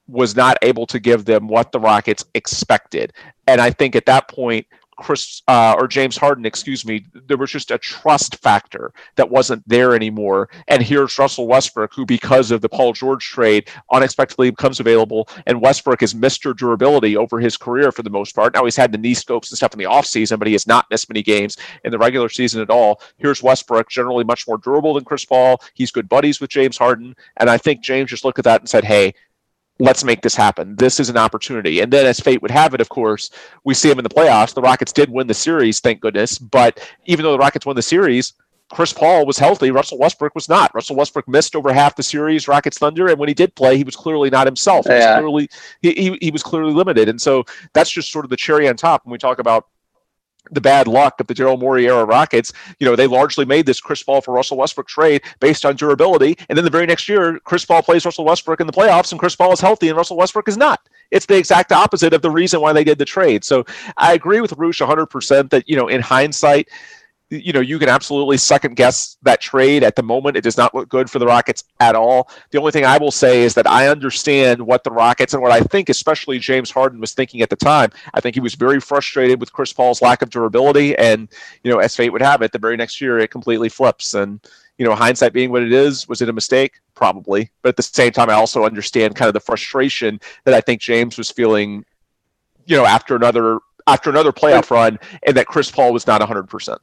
was not able to give them what the Rockets expected. And I think at that point, James Harden, there was just a trust factor that wasn't there anymore. And here's Russell Westbrook, who, because of the Paul George trade, unexpectedly becomes available. And Westbrook is Mr. Durability over his career for the most part. Now he's had the knee scopes and stuff in the offseason, but he has not missed many games in the regular season at all. Here's Westbrook, generally much more durable than Chris Paul. He's good buddies with James Harden. And I think James just looked at that and said, hey, let's make this happen. This is an opportunity. And then, as fate would have it, of course, we see him in the playoffs. The Rockets did win the series, thank goodness. But even though the Rockets won the series, Chris Paul was healthy. Russell Westbrook was not. Russell Westbrook missed over half the series, Rockets Thunder, and when he did play, he was clearly not himself. He was clearly limited. And so that's just sort of the cherry on top when we talk about the bad luck of the Daryl Morey era Rockets. They largely made this Chris Paul for Russell Westbrook trade based on durability. And then the very next year, Chris Paul plays Russell Westbrook in the playoffs, and Chris Paul is healthy and Russell Westbrook is not. It's the exact opposite of the reason why they did the trade. So I agree with Roosh 100% that, in hindsight, you can absolutely second guess that trade. At the moment, it does not look good for the Rockets at all. The only thing I will say is that I understand what the Rockets and what I think especially James Harden was thinking at the time. I think he was very frustrated with Chris Paul's lack of durability. And, as fate would have it, the very next year it completely flips. And, hindsight being what it is, was it a mistake? Probably. But at the same time, I also understand kind of the frustration that I think James was feeling, after another playoff run, and that Chris Paul was not 100%.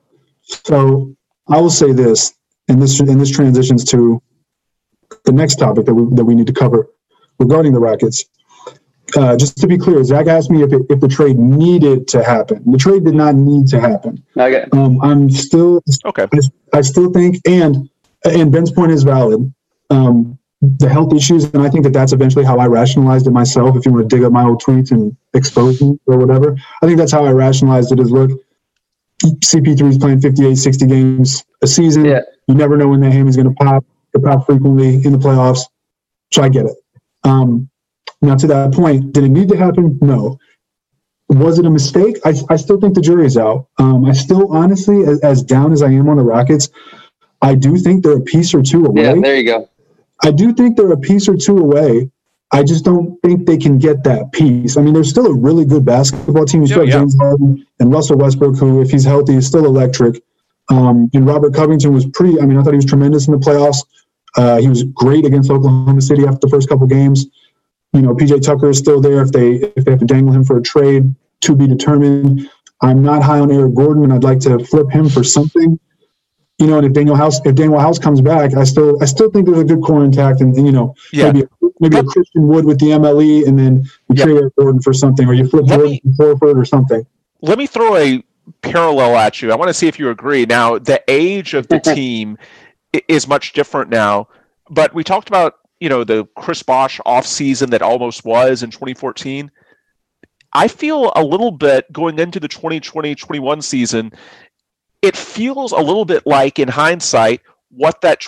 So I will say this, and this transitions to the next topic that we need to cover regarding the Rockets. Just to be clear, Zach asked me if the trade needed to happen. The trade did not need to happen. Okay. I'm still okay. I still think, and Ben's point is valid. The health issues, and I think that's eventually how I rationalized it myself. If you want to dig up my old tweets and expose them or whatever, I think that's how I rationalized it. Is look. CP3 is playing 58, 60 games a season. Yeah. You never know when that hammy is going to pop. It pop frequently in the playoffs. So I get it. Now, to that point, did it need to happen? No. Was it a mistake? I still think the jury's out. I still, honestly, as down as I am on the Rockets, I do think they're a piece or two away. Yeah, there you go. I do think they're a piece or two away. I just don't think they can get that piece. I mean, they're still a really good basketball team. You still have James Harden and Russell Westbrook, who, if he's healthy, is still electric. And Robert Covington was I thought he was tremendous in the playoffs. He was great against Oklahoma City after the first couple games. PJ Tucker is still there if they have to dangle him for a trade, to be determined. I'm not high on Eric Gordon, and I'd like to flip him for something. And if Daniel House comes back, I still think there's a good core intact, and maybe a Christian Wood with the MLE, and then you trade Eric Gordon for something, or you flip Jordan Horford or something. Let me throw a parallel at you. I want to see if you agree. Now, the age of the team is much different now, but we talked about the Chris Bosh offseason that almost was in 2014. I feel a little bit going into the 2020-21 season. It feels a little bit like, in hindsight, what that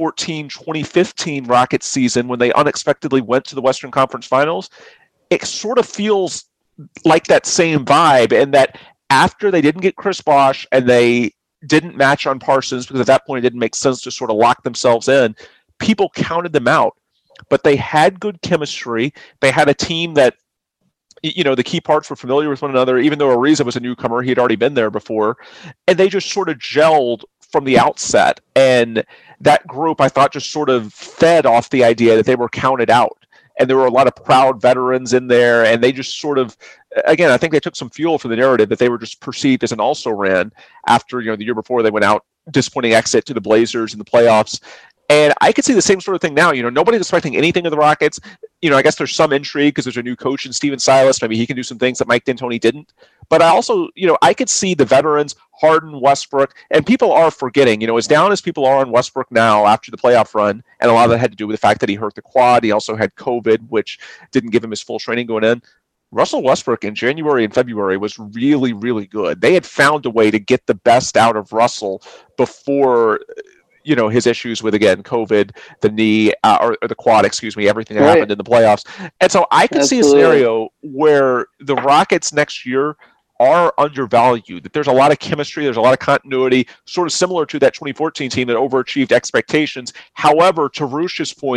2014-2015 Rockets season, when they unexpectedly went to the Western Conference Finals, it sort of feels like that same vibe, and that after they didn't get Chris Bosh and they didn't match on Parsons, because at that point it didn't make sense to sort of lock themselves in, people counted them out. But they had good chemistry. They had a team that, the key parts were familiar with one another, even though Ariza was a newcomer. He had already been there before. And they just sort of gelled from the outset. And that group, I thought, just sort of fed off the idea that they were counted out. And there were a lot of proud veterans in there. And they just sort of, again, I think they took some fuel from the narrative that they were just perceived as an also-ran after, the year before they went out, disappointing exit to the Blazers in the playoffs. And I could see the same sort of thing now. Nobody's expecting anything of the Rockets. I guess there's some intrigue because there's a new coach in Steven Silas. Maybe he can do some things that Mike D'Antoni didn't. But I also, I could see the veterans, Harden, Westbrook, and people are forgetting, as down as people are on Westbrook now after the playoff run, and a lot of that had to do with the fact that he hurt the quad. He also had COVID, which didn't give him his full training going in. Russell Westbrook in January and February was really, really good. They had found a way to get the best out of Russell before his issues with, again, COVID, the knee, or the quad, everything that happened in the playoffs. And so I could see a scenario where the Rockets next year are undervalued, that there's a lot of chemistry, there's a lot of continuity, sort of similar to that 2014 team that overachieved expectations. However, to Roosh's point,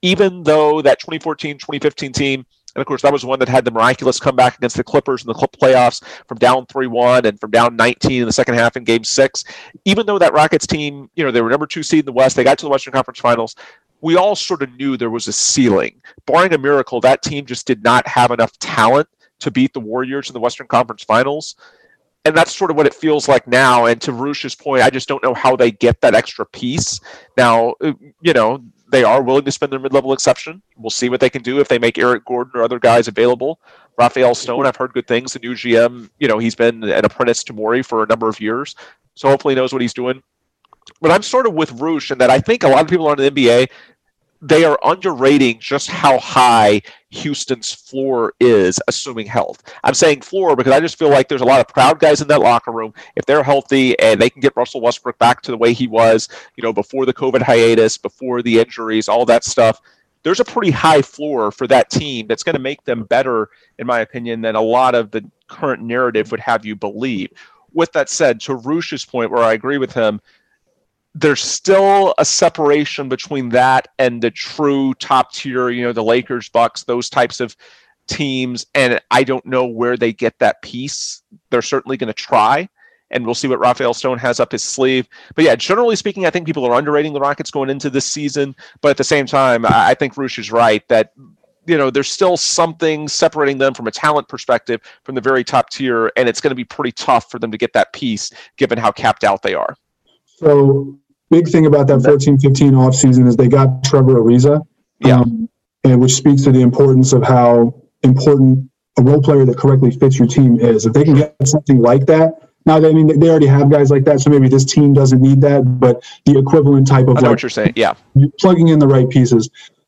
even though that 2014-2015 team, and of course, that was one that had the miraculous comeback against the Clippers in the playoffs from down 3-1 and from down 19 in the second half in Game 6. Even though that Rockets team, they were number 2 seed in the West, they got to the Western Conference Finals, we all sort of knew there was a ceiling. Barring a miracle, that team just did not have enough talent to beat the Warriors in the Western Conference Finals. And that's sort of what it feels like now. And to Rush's point, I just don't know how they get that extra piece. Now, they are willing to spend their mid-level exception. We'll see what they can do if they make Eric Gordon or other guys available. Rafael Stone, I've heard good things. The new GM, he's been an apprentice to Morey for a number of years, so hopefully he knows what he's doing. But I'm sort of with Rush in that I think a lot of people on the NBA, they are underrating just how high Houston's floor is, assuming health. I'm saying floor because I just feel like there's a lot of proud guys in that locker room. If they're healthy and they can get Russell Westbrook back to the way he was, before the COVID hiatus, before the injuries, all that stuff, there's a pretty high floor for that team that's going to make them better, in my opinion, than a lot of the current narrative would have you believe. With that said, to Rush's point, where I agree with him, there's still a separation between that and the true top tier, the Lakers, Bucks, those types of teams. And I don't know where they get that piece. They're certainly going to try, and we'll see what Rafael Stone has up his sleeve. But yeah, generally speaking, I think people are underrating the Rockets going into this season. But at the same time, I think Rush is right that, there's still something separating them from a talent perspective from the very top tier. And it's going to be pretty tough for them to get that piece given how capped out they are. So big thing about that 14-15 offseason is they got Trevor Ariza, and which speaks to the importance of how important a role player that correctly fits your team is. If they can get something like that, now they already have guys like that, so maybe this team doesn't need that, but the equivalent type of I know what you're saying, yeah. Plugging in the right pieces.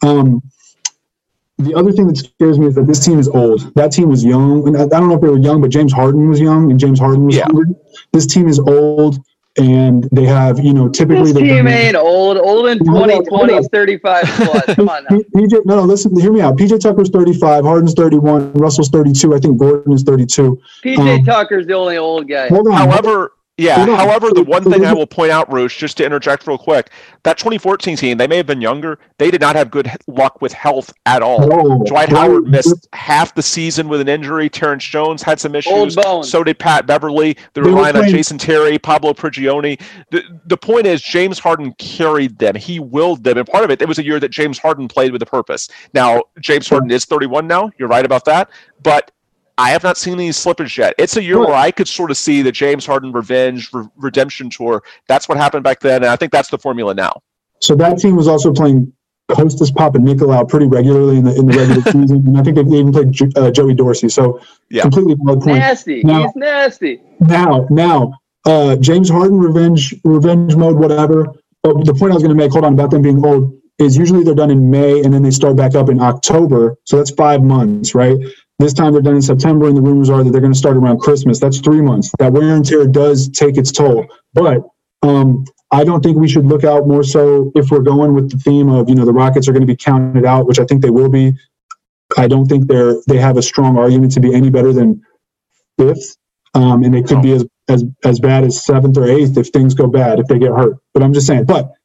The other thing that scares me is that this team is old. That team was young, and I don't know if they were young, but James Harden was young, and James Harden was hungry. This team is old. And they have, typically... This team ain't old. Old in 2020 is 35 plus. Come on now. PJ, no, listen, hear me out. PJ Tucker's 35, Harden's 31, Russell's 32. I think Gordon is 32. PJ Tucker's the only old guy. Hold on. However, the one thing I will point out, Rush, just to interject real quick, that 2014 team, they may have been younger. They did not have good luck with health at all. Dwight Howard missed half the season with an injury. Terrence Jones had some issues. So did Pat Beverly. They're relying on Jason Terry, Pablo Prigioni. The point is, James Harden carried them. He willed them. And part of it was a year that James Harden played with a purpose. Now, James Harden is 31 now. You're right about that. But I have not seen any slippage yet. It's a year where I could sort of see the James Harden redemption tour. That's what happened back then, and I think that's the formula now. So that team was also playing Kostas Papanikolaou pretty regularly in the regular season, and I think they even played Joey Dorsey. So completely valid point. Nasty. He's nasty. Now, James Harden revenge mode, whatever. But the point I was going to make, hold on, about them being old, is usually they're done in May, and then they start back up in October. So that's 5 months, right? This time they're done in September, and the rumors are that they're going to start around Christmas. That's 3 months. That wear and tear does take its toll. But I don't think we should look out more so if we're going with the theme of, the Rockets are going to be counted out, which I think they will be. I don't think they have a strong argument to be any better than 5th. And they could be as bad as 7th or 8th if things go bad, if they get hurt. But I'm just saying, but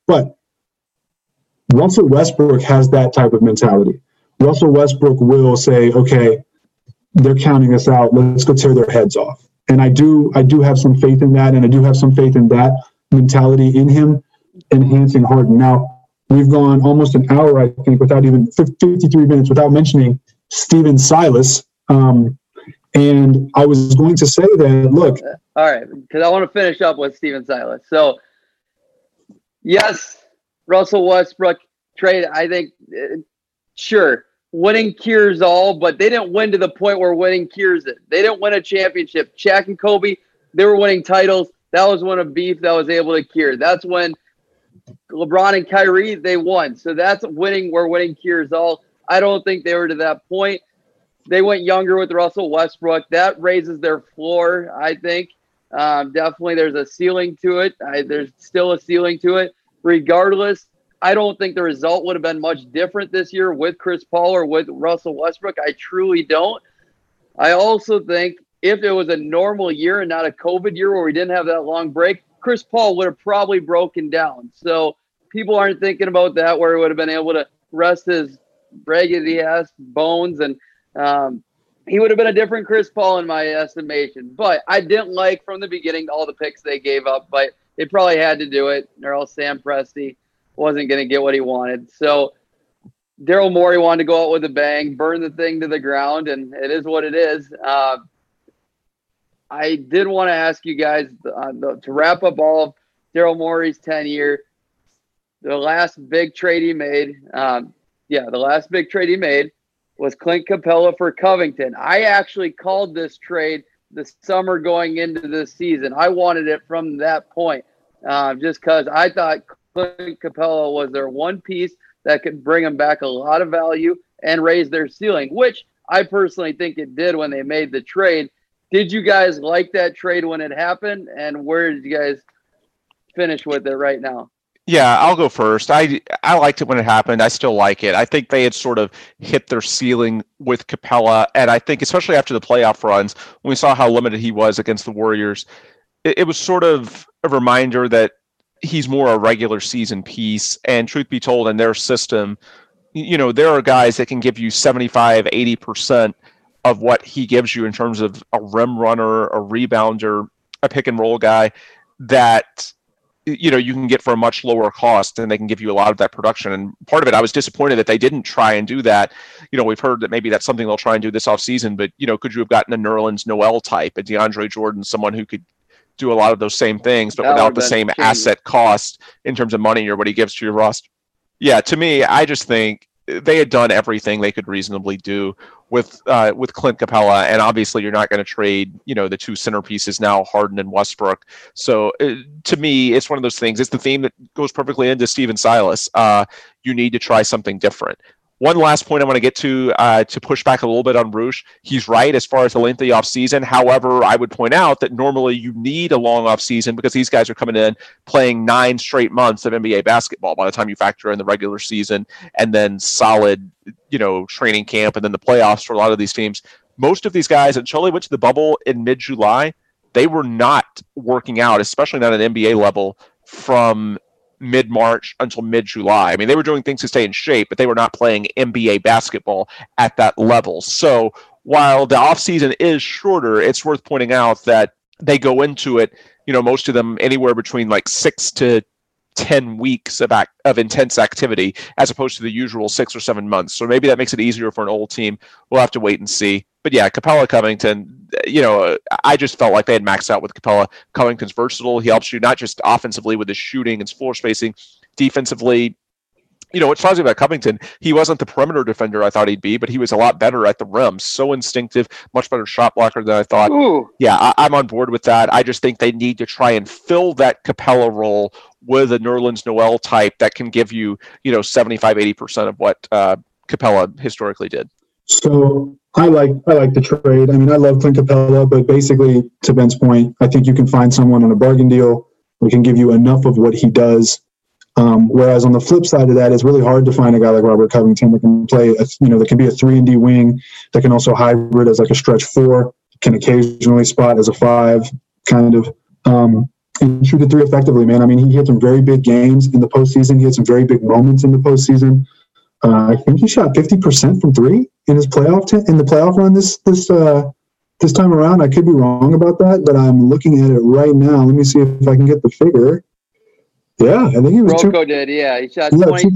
Russell Westbrook has that type of mentality. Russell Westbrook will say, okay, they're counting us out. Let's go tear their heads off. And I do have some faith in that, and I do have some faith in that mentality in him enhancing Harden. Now, we've gone almost an hour, I think, without even 53 minutes without mentioning Stephen Silas. And I was going to say that, look. All right, because I want to finish up with Stephen Silas. So, yes, Russell Westbrook trade, I think, sure. Winning cures all, but they didn't win to the point where winning cures it. They didn't win a championship. Shaq and Kobe, they were winning titles. That was one of beef that was able to cure. That's when LeBron and Kyrie, they won. So that's winning where winning cures all. I don't think they were to that point. They went younger with Russell Westbrook. That raises their floor, I think. Definitely there's a ceiling to it. There's still a ceiling to it. Regardless, I don't think the result would have been much different this year with Chris Paul or with Russell Westbrook. I truly don't. I also think if it was a normal year and not a COVID year where we didn't have that long break, Chris Paul would have probably broken down. So people aren't thinking about that, where he would have been able to rest his raggedy ass bones, and he would have been a different Chris Paul in my estimation. But I didn't like from the beginning all the picks they gave up, but they probably had to do it, or else Sam Presti wasn't going to get what he wanted. So Daryl Morey wanted to go out with a bang, burn the thing to the ground, and it is what it is. I did want to ask you guys to wrap up all of Daryl Morey's tenure. The last big trade he made, was Clint Capella for Covington. I actually called this trade the summer going into this season. I wanted it from that point, just because I thought Clint Capella was their one piece that could bring them back a lot of value and raise their ceiling, which I personally think it did when they made the trade. Did you guys like that trade when it happened, and where did you guys finish with it right now? Yeah, I'll go first. I liked it when it happened. I still like it. I think they had sort of hit their ceiling with Capella, and I think especially after the playoff runs, when we saw how limited he was against the Warriors, it was sort of a reminder that he's more a regular season piece. And truth be told, in their system, there are guys that can give you 75, 80% of what he gives you in terms of a rim runner, a rebounder, a pick and roll guy that you can get for a much lower cost, and they can give you a lot of that production. And part of it, I was disappointed that they didn't try and do that. We've heard that maybe that's something they'll try and do this offseason, but could you have gotten a Nerlens Noel type, a DeAndre Jordan, someone who could do a lot of those same things, but without the same asset cost in terms of money or what he gives to your roster? Yeah, to me, I just think they had done everything they could reasonably do with Clint Capella, and obviously you're not going to trade, the two centerpieces now, Harden and Westbrook. So to me, it's one of those things. It's the theme that goes perfectly into Stephen Silas. You need to try something different. One last point I want to get to push back a little bit on Roosh. He's right as far as the length of the offseason. However, I would point out that normally you need a long offseason because these guys are coming in playing 9 straight months of NBA basketball by the time you factor in the regular season and then solid, training camp and then the playoffs for a lot of these teams. Most of these guys, until they went to the bubble in mid-July, they were not working out, especially not at an NBA level, from mid-March until mid-July. I mean, they were doing things to stay in shape, but they were not playing NBA basketball at that level. So while the offseason is shorter, it's worth pointing out that they go into it, most of them anywhere between like 6 to 10 weeks of intense activity as opposed to the usual 6 or 7 months. So maybe that makes it easier for an old team. We'll have to wait and see. But yeah, Capella, Covington, I just felt like they had maxed out with Capella. Covington's versatile. He helps you not just offensively with his shooting and floor spacing, defensively. What's positive about Covington, he wasn't the perimeter defender I thought he'd be, but he was a lot better at the rim. So instinctive, much better shot blocker than I thought. Ooh. Yeah, I'm on board with that. I just think they need to try and fill that Capella role with a Nerlens Noel type that can give you, 75, 80% of what Capella historically did. So I like the trade. I mean, I love Clint Capella, but basically, to Ben's point, I think you can find someone on a bargain deal who can give you enough of what he does. Whereas on the flip side of that, it's really hard to find a guy like Robert Covington that can play, that can be a 3-and-D wing, that can also hybrid as like a stretch 4, can occasionally spot as a 5, kind of, and shoot the 3 effectively, man. I mean, he had some very big games in the postseason. He had some very big moments in the postseason. I think he shot 50% from 3 in his in the playoff run this time around. I could be wrong about that, but I'm looking at it right now. Let me see if I can get the figure. Yeah, I think he was. Rocco did, yeah. He shot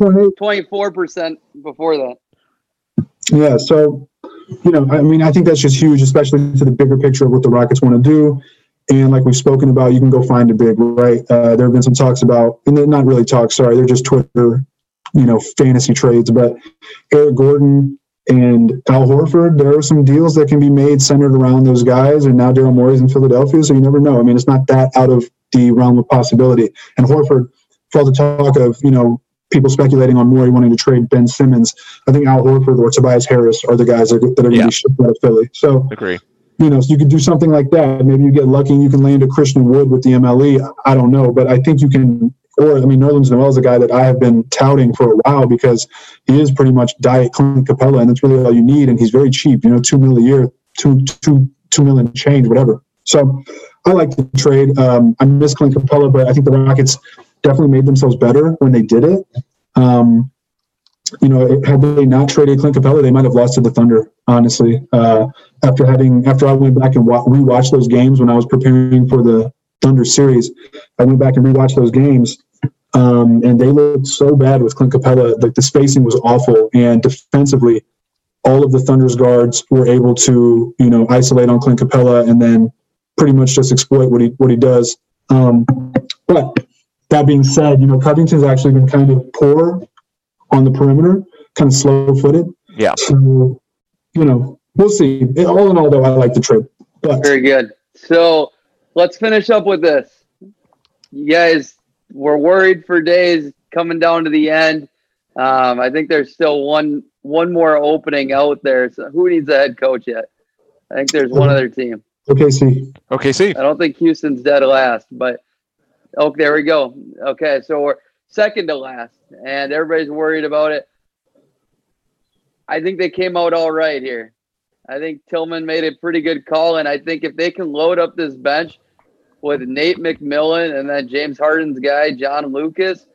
24% before that. Yeah, so, I mean, I think that's just huge, especially to the bigger picture of what the Rockets want to do. And like we've spoken about, you can go find a big, right? There have been some talks about, and they're not really talks, sorry, they're just Twitter, fantasy trades, but Eric Gordon and Al Horford, there are some deals that can be made centered around those guys. And now Daryl Morey's in Philadelphia, so you never know. I mean, it's not that out of the realm of possibility. And Horford, for all the talk of, people speculating on Morey wanting to trade Ben Simmons, I think Al Horford or Tobias Harris are the guys that are going to be shipped out of Philly. So, agree. So you could do something like that. Maybe you get lucky and you can land a Christian Wood with the MLE. I don't know, but I think you can. Or, Nerlens Noel is a guy that I have been touting for a while because he is pretty much diet Clint Capella, and that's really all you need. And he's very cheap, $2 million a year, $2 million change, whatever. So I like the trade. I miss Clint Capella, but I think the Rockets definitely made themselves better when they did it. had they not traded Clint Capella, they might have lost to the Thunder, honestly. After I went back and rewatched those games when I was preparing for the Thunder series, I went back and rewatched those games, and they looked so bad with Clint Capella. Like, the spacing was awful, and defensively, all of the Thunder's guards were able to, isolate on Clint Capella and then pretty much just exploit what he does. But that being said, Covington's actually been kind of poor on the perimeter, kind of slow-footed. Yeah. So, we'll see. All in all, though, I like the trade. But very good. So let's finish up with this. You guys were worried for days coming down to the end. I think there's still one more opening out there. So who needs a head coach yet? I think there's one other team. OKC. I don't think Houston's dead last, but there we go. Okay, so we're second to last, and everybody's worried about it. I think they came out all right here. I think Tillman made a pretty good call, and I think if they can load up this bench with Nate McMillan and then James Harden's guy, John Lucas,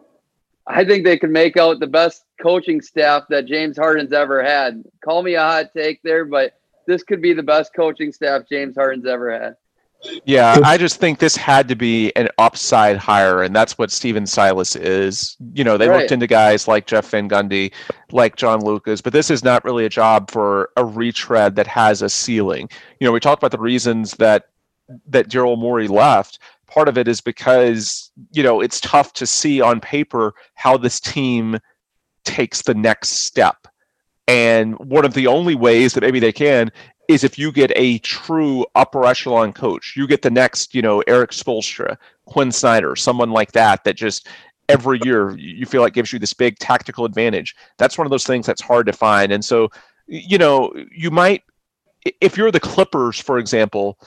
I think they can make out the best coaching staff that James Harden's ever had. Call me a hot take there, but this could be the best coaching staff James Harden's ever had. Yeah, I just think this had to be an upside hire, and that's what Stephen Silas is. They looked into guys like Jeff Van Gundy, like John Lucas, but this is not really a job for a retread that has a ceiling. We talked about the reasons that Daryl Morey left. Part of it is because, it's tough to see on paper how this team takes the next step. And one of the only ways that maybe they can is if you get a true upper echelon coach. You get the next, Eric Spoelstra, Quinn Snyder, someone like that just every year you feel like gives you this big tactical advantage. That's one of those things that's hard to find. And so, you might, if you're the Clippers, for example,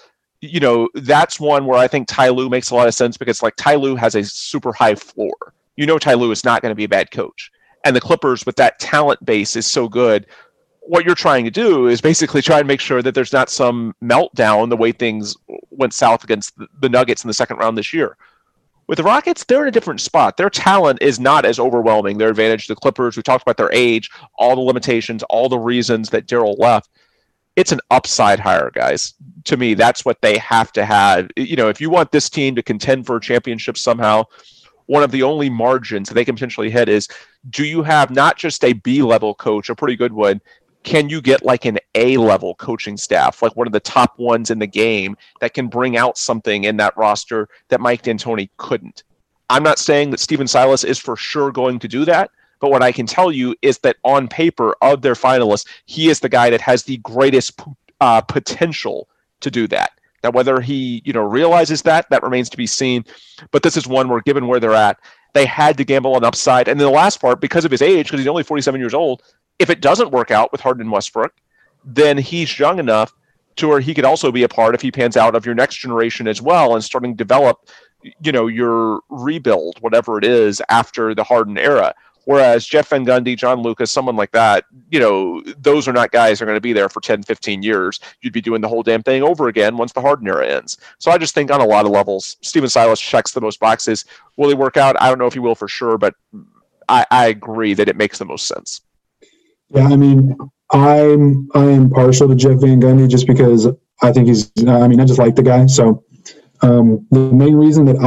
that's one where I think Ty Lue makes a lot of sense, because like Ty Lue has a super high floor. Ty Lue is not going to be a bad coach. And the Clippers, with that talent base, is so good. What you're trying to do is basically try and make sure that there's not some meltdown the way things went south against the Nuggets in the second round this year. With the Rockets, they're in a different spot. Their talent is not as overwhelming. Their advantage to the Clippers, we talked about their age, all the limitations, all the reasons that Daryl left. It's an upside hire, guys. To me, that's what they have to have. If you want this team to contend for a championship somehow, one of the only margins that they can potentially hit is, do you have not just a B-level coach, a pretty good one, can you get like an A-level coaching staff, like one of the top ones in the game that can bring out something in that roster that Mike D'Antoni couldn't? I'm not saying that Stephen Silas is for sure going to do that, but what I can tell you is that on paper of their finalists, he is the guy that has the greatest potential to do that. Now, whether he, realizes that remains to be seen. But this is one where, given where they're at, they had to gamble on upside. And then the last part, because of his age, because he's only 47 years old, if it doesn't work out with Harden and Westbrook, then he's young enough to where he could also be a part, if he pans out, of your next generation as well, and starting to develop, your rebuild, whatever it is, after the Harden era. Whereas Jeff Van Gundy, John Lucas, someone like that, those are not guys that are going to be there for 10, 15 years. You'd be doing the whole damn thing over again once the Harden era ends. So I just think on a lot of levels, Stephen Silas checks the most boxes. Will he work out? I don't know if he will for sure, but I agree that it makes the most sense. Yeah, I mean, I am partial to Jeff Van Gundy just because I think I just like the guy. So the main reason that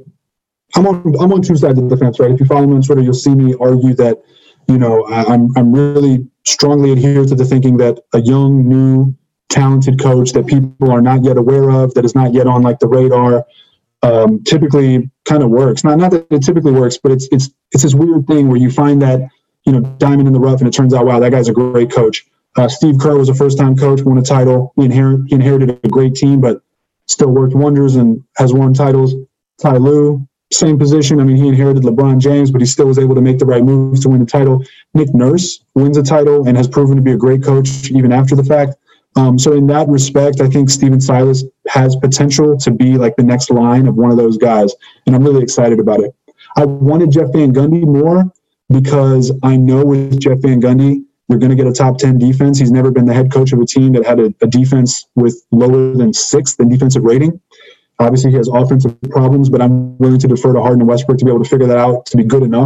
I'm on two sides of the fence, right? If you follow me on Twitter, you'll see me argue that, I'm really strongly adhere to the thinking that a young, new, talented coach that people are not yet aware of, that is not yet on like the radar, typically kind of works. Not that it typically works, but it's this weird thing where you find that, diamond in the rough, and it turns out, wow, that guy's a great coach. Steve Kerr was a first-time coach, won a title. He inherited a great team, but still worked wonders and has won titles. Ty Lue, same position. I mean, he inherited LeBron James, but he still was able to make the right moves to win the title. Nick Nurse wins a title and has proven to be a great coach even after the fact. So in that respect, I think Stephen Silas has potential to be like the next line of one of those guys, and I'm really excited about it. I wanted Jeff Van Gundy more because I know with Jeff Van Gundy, you're going to get a top 10 defense. He's never been the head coach of a team that had a defense with lower than 6th in defensive rating. Obviously, he has offensive problems, but I'm willing to defer to Harden and Westbrook to be able to figure that out to be good enough.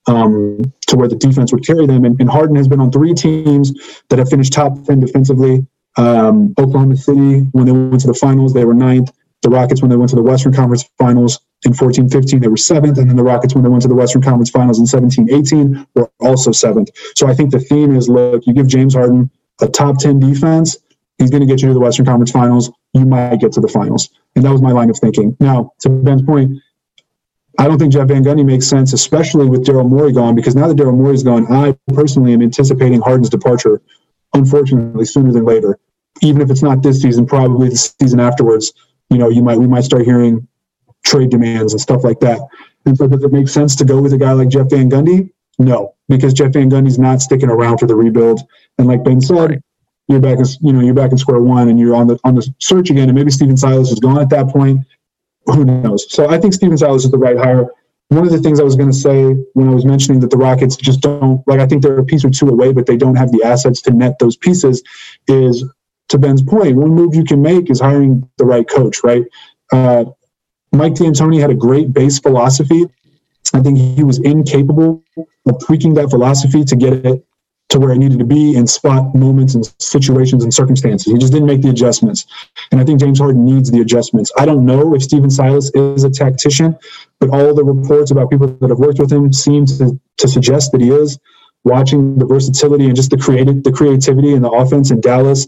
to where the defense would carry them. And Harden has been on 3 teams that have finished top 10 defensively. Oklahoma City, when they went to the finals, they were 9th. The Rockets, when they went to the Western Conference Finals in 14-15, they were 7th. And then the Rockets, when they went to the Western Conference Finals in 17-18, were also 7th. So I think the theme is, look, you give James Harden a top 10 defense, he's going to get you to the Western Conference Finals. You might get to the finals. And that was my line of thinking. Now, to Ben's point, I don't think Jeff Van Gundy makes sense, especially with Daryl Morey gone, because now that Daryl Morey's gone, I personally am anticipating Harden's departure, unfortunately, sooner than later. Even if it's not this season, probably the season afterwards. We might start hearing trade demands and stuff like that. And so does it make sense to go with a guy like Jeff Van Gundy? No, because Jeff Van Gundy's not sticking around for the rebuild. And like Ben said, you're back in square one, and you're on the search again. And maybe Stephen Silas is gone at that point. Who knows? So I think Stephen Silas is the right hire. One of the things I was going to say when I was mentioning that the Rockets just don't, I think they're a piece or two away, but they don't have the assets to net those pieces, is, to Ben's point, one move you can make is hiring the right coach, right? Mike D'Antoni had a great base philosophy. I think he was incapable of tweaking that philosophy to get it to where it needed to be in spot moments and situations and circumstances. He just didn't make the adjustments. And I think James Harden needs the adjustments. I don't know if Stephen Silas is a tactician, but all the reports about people that have worked with him seem to suggest that he is. Watching the versatility and just the creativity in the offense in Dallas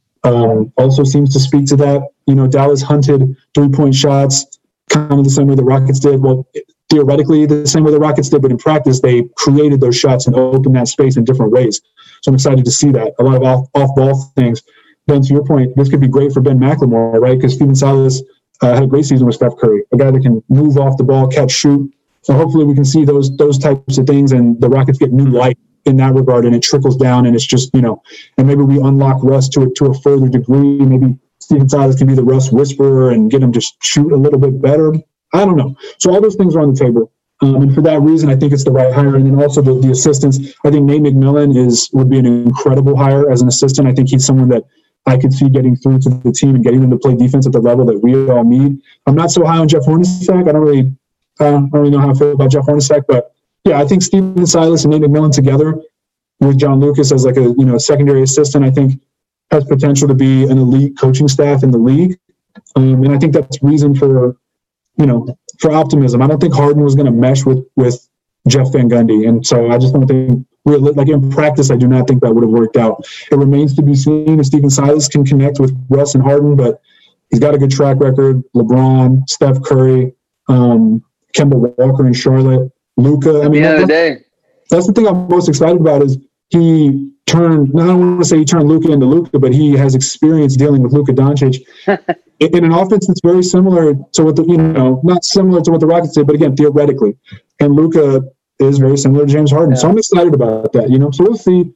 also seems to speak to that. Dallas hunted 3-point shots kind of the same way the Rockets did. Well, theoretically the same way the Rockets did, but in practice they created those shots and opened that space in different ways. So I'm excited to see that. A lot of off-ball things. Ben, to your point, this could be great for Ben McLemore, right? Because Stephen Silas had a great season with Steph Curry, a guy that can move off the ball, catch, shoot. So hopefully we can see those types of things, and the Rockets get new light in that regard, and it trickles down, and it's just, and maybe we unlock Russ to a further degree. Maybe Stephen Silas can be the Russ whisperer and get him to shoot a little bit better. I don't know. So all those things are on the table. And for that reason, I think it's the right hire. And then also the assistants. I think Nate McMillan would be an incredible hire as an assistant. I think he's someone that I could see getting through to the team and getting them to play defense at the level that we all need. I'm not so high on Jeff Hornacek. I don't really know how I feel about Jeff Hornacek, but yeah, I think Stephen Silas and Nate McMillan together with John Lucas as like a secondary assistant, I think has potential to be an elite coaching staff in the league. And I think that's reason for optimism. I don't think Harden was going to mesh with Jeff Van Gundy. And so I just don't think, in practice, I do not think that would have worked out. It remains to be seen if Stephen Silas can connect with Russ and Harden, but he's got a good track record. LeBron, Steph Curry, Kemba Walker in Charlotte, Luka. At the end of the day, that's the thing I'm most excited about is he turned, I don't want to say he turned Luka into Luka, but he has experience dealing with Luka Doncic in an offense that's very similar to what not similar to what the Rockets did, but again, theoretically. And Luka is very similar to James Harden. Yeah. So I'm excited about that, so we'll see.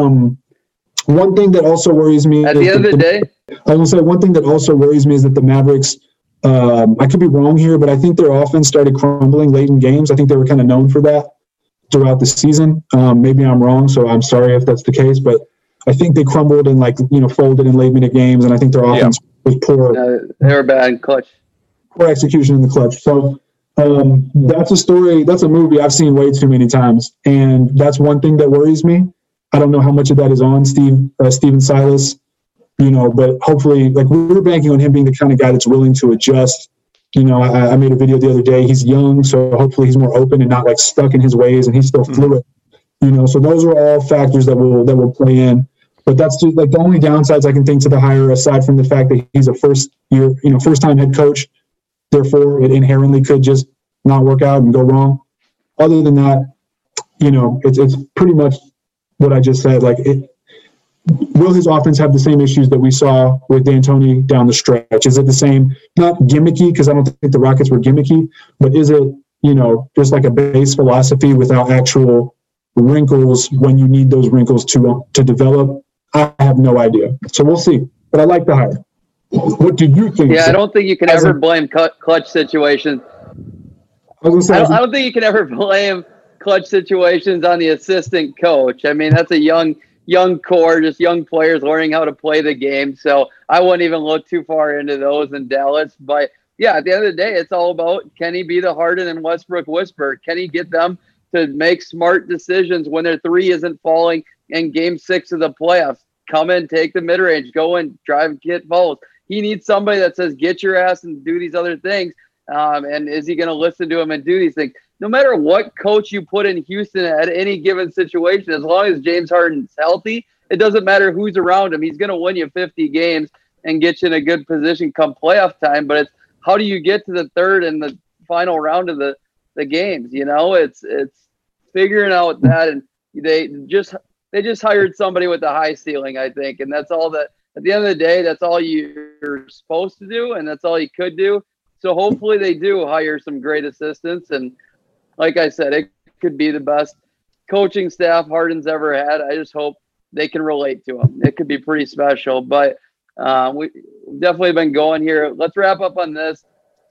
One thing that also worries me at the end of the day, I was going to say one thing that also worries me is that the Mavericks, I could be wrong here, but I think their offense started crumbling late in games. I think they were kind of known for that throughout the season. Maybe I'm wrong, so I'm sorry if that's the case, but I think they crumbled and folded in late minute games, and I think their offense was poor. They were bad in clutch. Poor execution in the clutch. So that's a story, that's a movie I've seen way too many times, and that's one thing that worries me. I don't know how much of that is on Stephen Silas, but hopefully, we're banking on him being the kind of guy that's willing to adjust. I made a video the other day. He's young, so hopefully he's more open and not stuck in his ways, and he's still fluid. So those are all factors that will play in. But that's just, the only downsides I can think to the hire, aside from the fact that he's a first-time head coach. Therefore, it inherently could just not work out and go wrong. Other than that, it's pretty much what I just said. Will his offense have the same issues that we saw with D'Antoni down the stretch? Is it the same? Not gimmicky, because I don't think the Rockets were gimmicky, but is it, just like a base philosophy without actual wrinkles when you need those wrinkles to develop? I have no idea. So we'll see. But I like the hire. What do you think? Yeah, I don't think you can ever blame clutch situations. I don't think you can ever blame clutch situations on the assistant coach. I mean, that's a young core, just young players learning how to play the game. So I wouldn't even look too far into those in Dallas. But yeah, at the end of the day, it's all about, can he be the Harden and Westbrook whisperer? Can he get them to make smart decisions when their three isn't falling in game 6 of the playoffs. Come in, take the mid-range, go in, drive, get fouls. He needs somebody that says, get your ass and do these other things. And is he going to listen to him and do these things? No matter what coach you put in Houston at any given situation, as long as James Harden's healthy, it doesn't matter who's around him. He's going to win you 50 games and get you in a good position come playoff time. But it's how do you get to the third and the final round of the games? You know, it's figuring out that. And they just hired somebody with a high ceiling, I think. And that's all that, at the end of the day, that's all you're supposed to do. And that's all you could do. So hopefully they do hire some great assistants. And like I said, it could be the best coaching staff Harden's ever had. I just hope they can relate to him. It could be pretty special. But we've definitely been going here. Let's wrap up on this.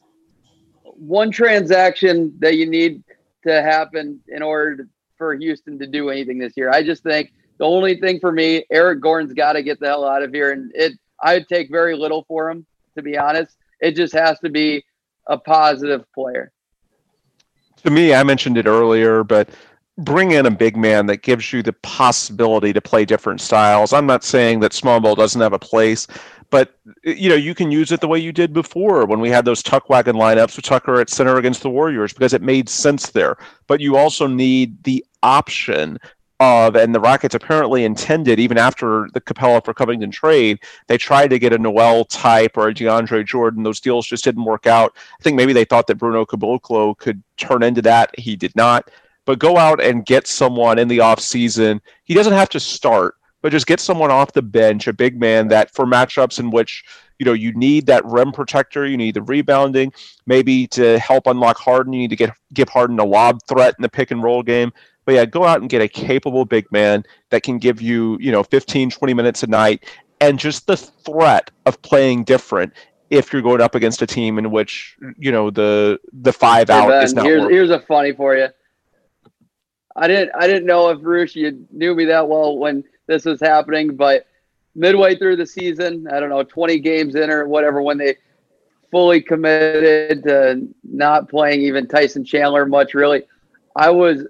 One transaction that you need to happen in order for Houston to do anything this year. I just think the only thing for me, Eric Gordon's got to get the hell out of here. And I would take very little for him, to be honest. It just has to be a positive player. To me, I mentioned it earlier, but bring in a big man that gives you the possibility to play different styles. I'm not saying that small ball doesn't have a place, but you can use it the way you did before when we had those tuck wagon lineups with Tucker at center against the Warriors, because it made sense there. But you also need the option of, and the Rockets apparently intended, even after the Capella for Covington trade, they tried to get a Noel type or a DeAndre Jordan. Those deals just didn't work out. I think maybe they thought that Bruno Caboclo could turn into that. He did not. But go out and get someone in the offseason. He doesn't have to start, but just get someone off the bench, a big man that for matchups in which you need that rim protector, you need the rebounding, maybe to help unlock Harden, you need to give Harden a lob threat in the pick and roll game. But yeah, go out and get a capable big man that can give you, 15, 20 minutes a night, and just the threat of playing different if you're going up against a team in which, the 5 out Ben, is not here's, working. Here's a funny for you. I didn't know if Roosh, you knew me that well when this was happening, but midway through the season, I don't know, 20 games in or whatever, when they fully committed to not playing even Tyson Chandler much, really, I was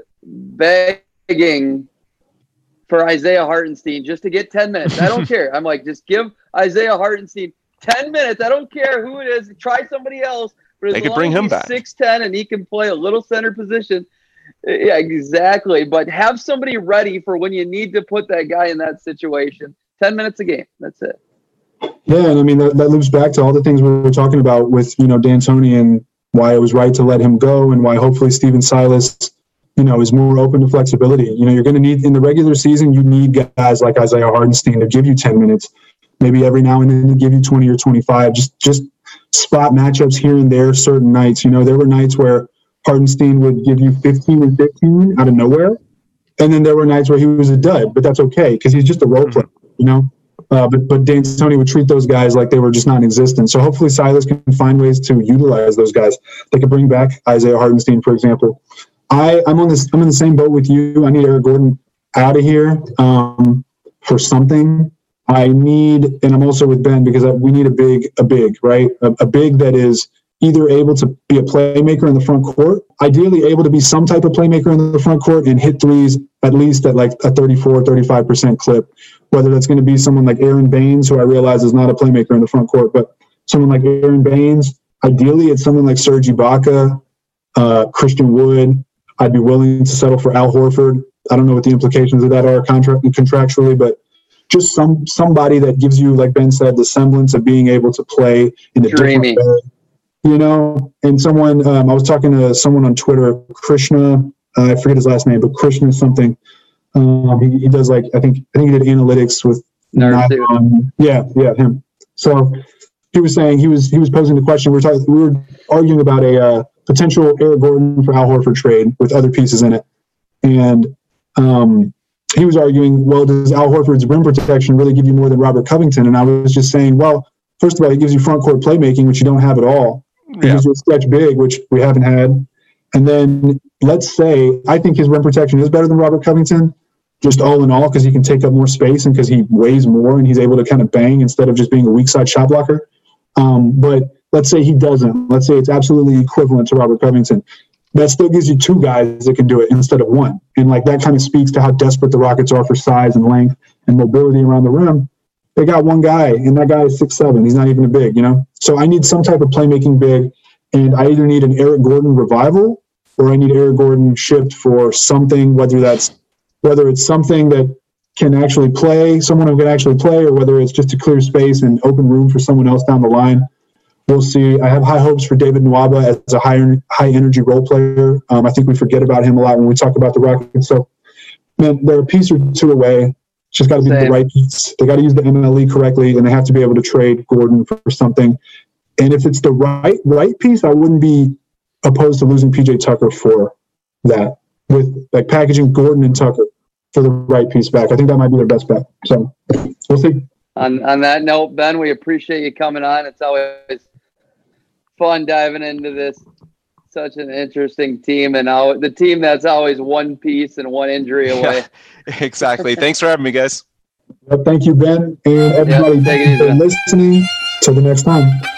begging for Isaiah Hartenstein just to get 10 minutes. I don't care. I'm like, just give Isaiah Hartenstein 10 minutes. I don't care who it is. Try somebody else. But as they could long bring as him he's back. 6'10" and he can play a little center position. Yeah, exactly. But have somebody ready for when you need to put that guy in that situation. 10 minutes a game. That's it. Yeah, and I mean, that loops back to all the things we were talking about with, D'Antoni, and why it was right to let him go, and why hopefully Steven Silas, is more open to flexibility. You're going to need, in the regular season, you need guys like Isaiah Hartenstein to give you 10 minutes, maybe every now and then to give you 20 or 25, just spot matchups here and there certain nights. There were nights where Hartenstein would give you 15 and 15 out of nowhere, and then there were nights where he was a dud, but that's okay because he's just a role player, But D'Antoni would treat those guys like they were just non-existent. So hopefully Silas can find ways to utilize those guys. They could bring back Isaiah Hartenstein, for example. I'm in the same boat with you. I need Eric Gordon out of here for something. And I'm also with Ben because we need a big, right? A big that is either able to be a playmaker in the front court, ideally able to be some type of playmaker in the front court and hit threes at least at like a 35% clip, whether that's going to be someone like Aaron Baines, who I realize is not a playmaker in the front court, but someone like Aaron Baines. Ideally, it's someone like Serge Ibaka, Christian Wood. I'd be willing to settle for Al Horford. I don't know what the implications of that are contractually, but just somebody that gives you, like Ben said, the semblance of being able to play in a different way. And someone, I was talking to someone on Twitter, Krishna, I forget his last name, but Krishna something. He does I think he did analytics with Nylon. Yeah, him. So he was saying he was posing the question. We were arguing about a potential Eric Gordon for Al Horford trade with other pieces in it, and he was arguing, well, does Al Horford's rim protection really give you more than Robert Covington? And I was just saying, well, first of all, he gives you front court playmaking, which you don't have at all. He gives you a stretch big, which we haven't had. And then let's say I think his rim protection is better than Robert Covington, just all in all, because he can take up more space and because he weighs more and he's able to kind of bang instead of just being a weak side shot blocker. But let's say he doesn't. Let's say it's absolutely equivalent to Robert Covington. that still gives you two guys that can do it instead of one. And like that kind of speaks to how desperate the Rockets are for size and length and mobility around the rim. They got one guy, and that guy is 6'7". He's not even a big, So I need some type of playmaking big, and I either need an Eric Gordon revival or I need Eric Gordon shipped for something, whether it's something that can actually play, someone who can actually play, or whether it's just to clear space and open room for someone else down the line. We'll see. I have high hopes for David Nwaba as a high energy role player. I think we forget about him a lot when we talk about the Rockets. So, man, they're a piece or two away. It's just got to be the right piece. They got to use the MLE correctly, and they have to be able to trade Gordon for something. And if it's the right piece, I wouldn't be opposed to losing PJ Tucker for that. With like packaging Gordon and Tucker for the right piece back, I think that might be their best bet. So we'll see. On that note, Ben, we appreciate you coming on. It's always fun diving into this. Such an interesting team, and the team that's always one piece and one injury away. Yeah, exactly. Thanks for having me, guys. Well, thank you, Ben, and everybody for listening. Till the next time.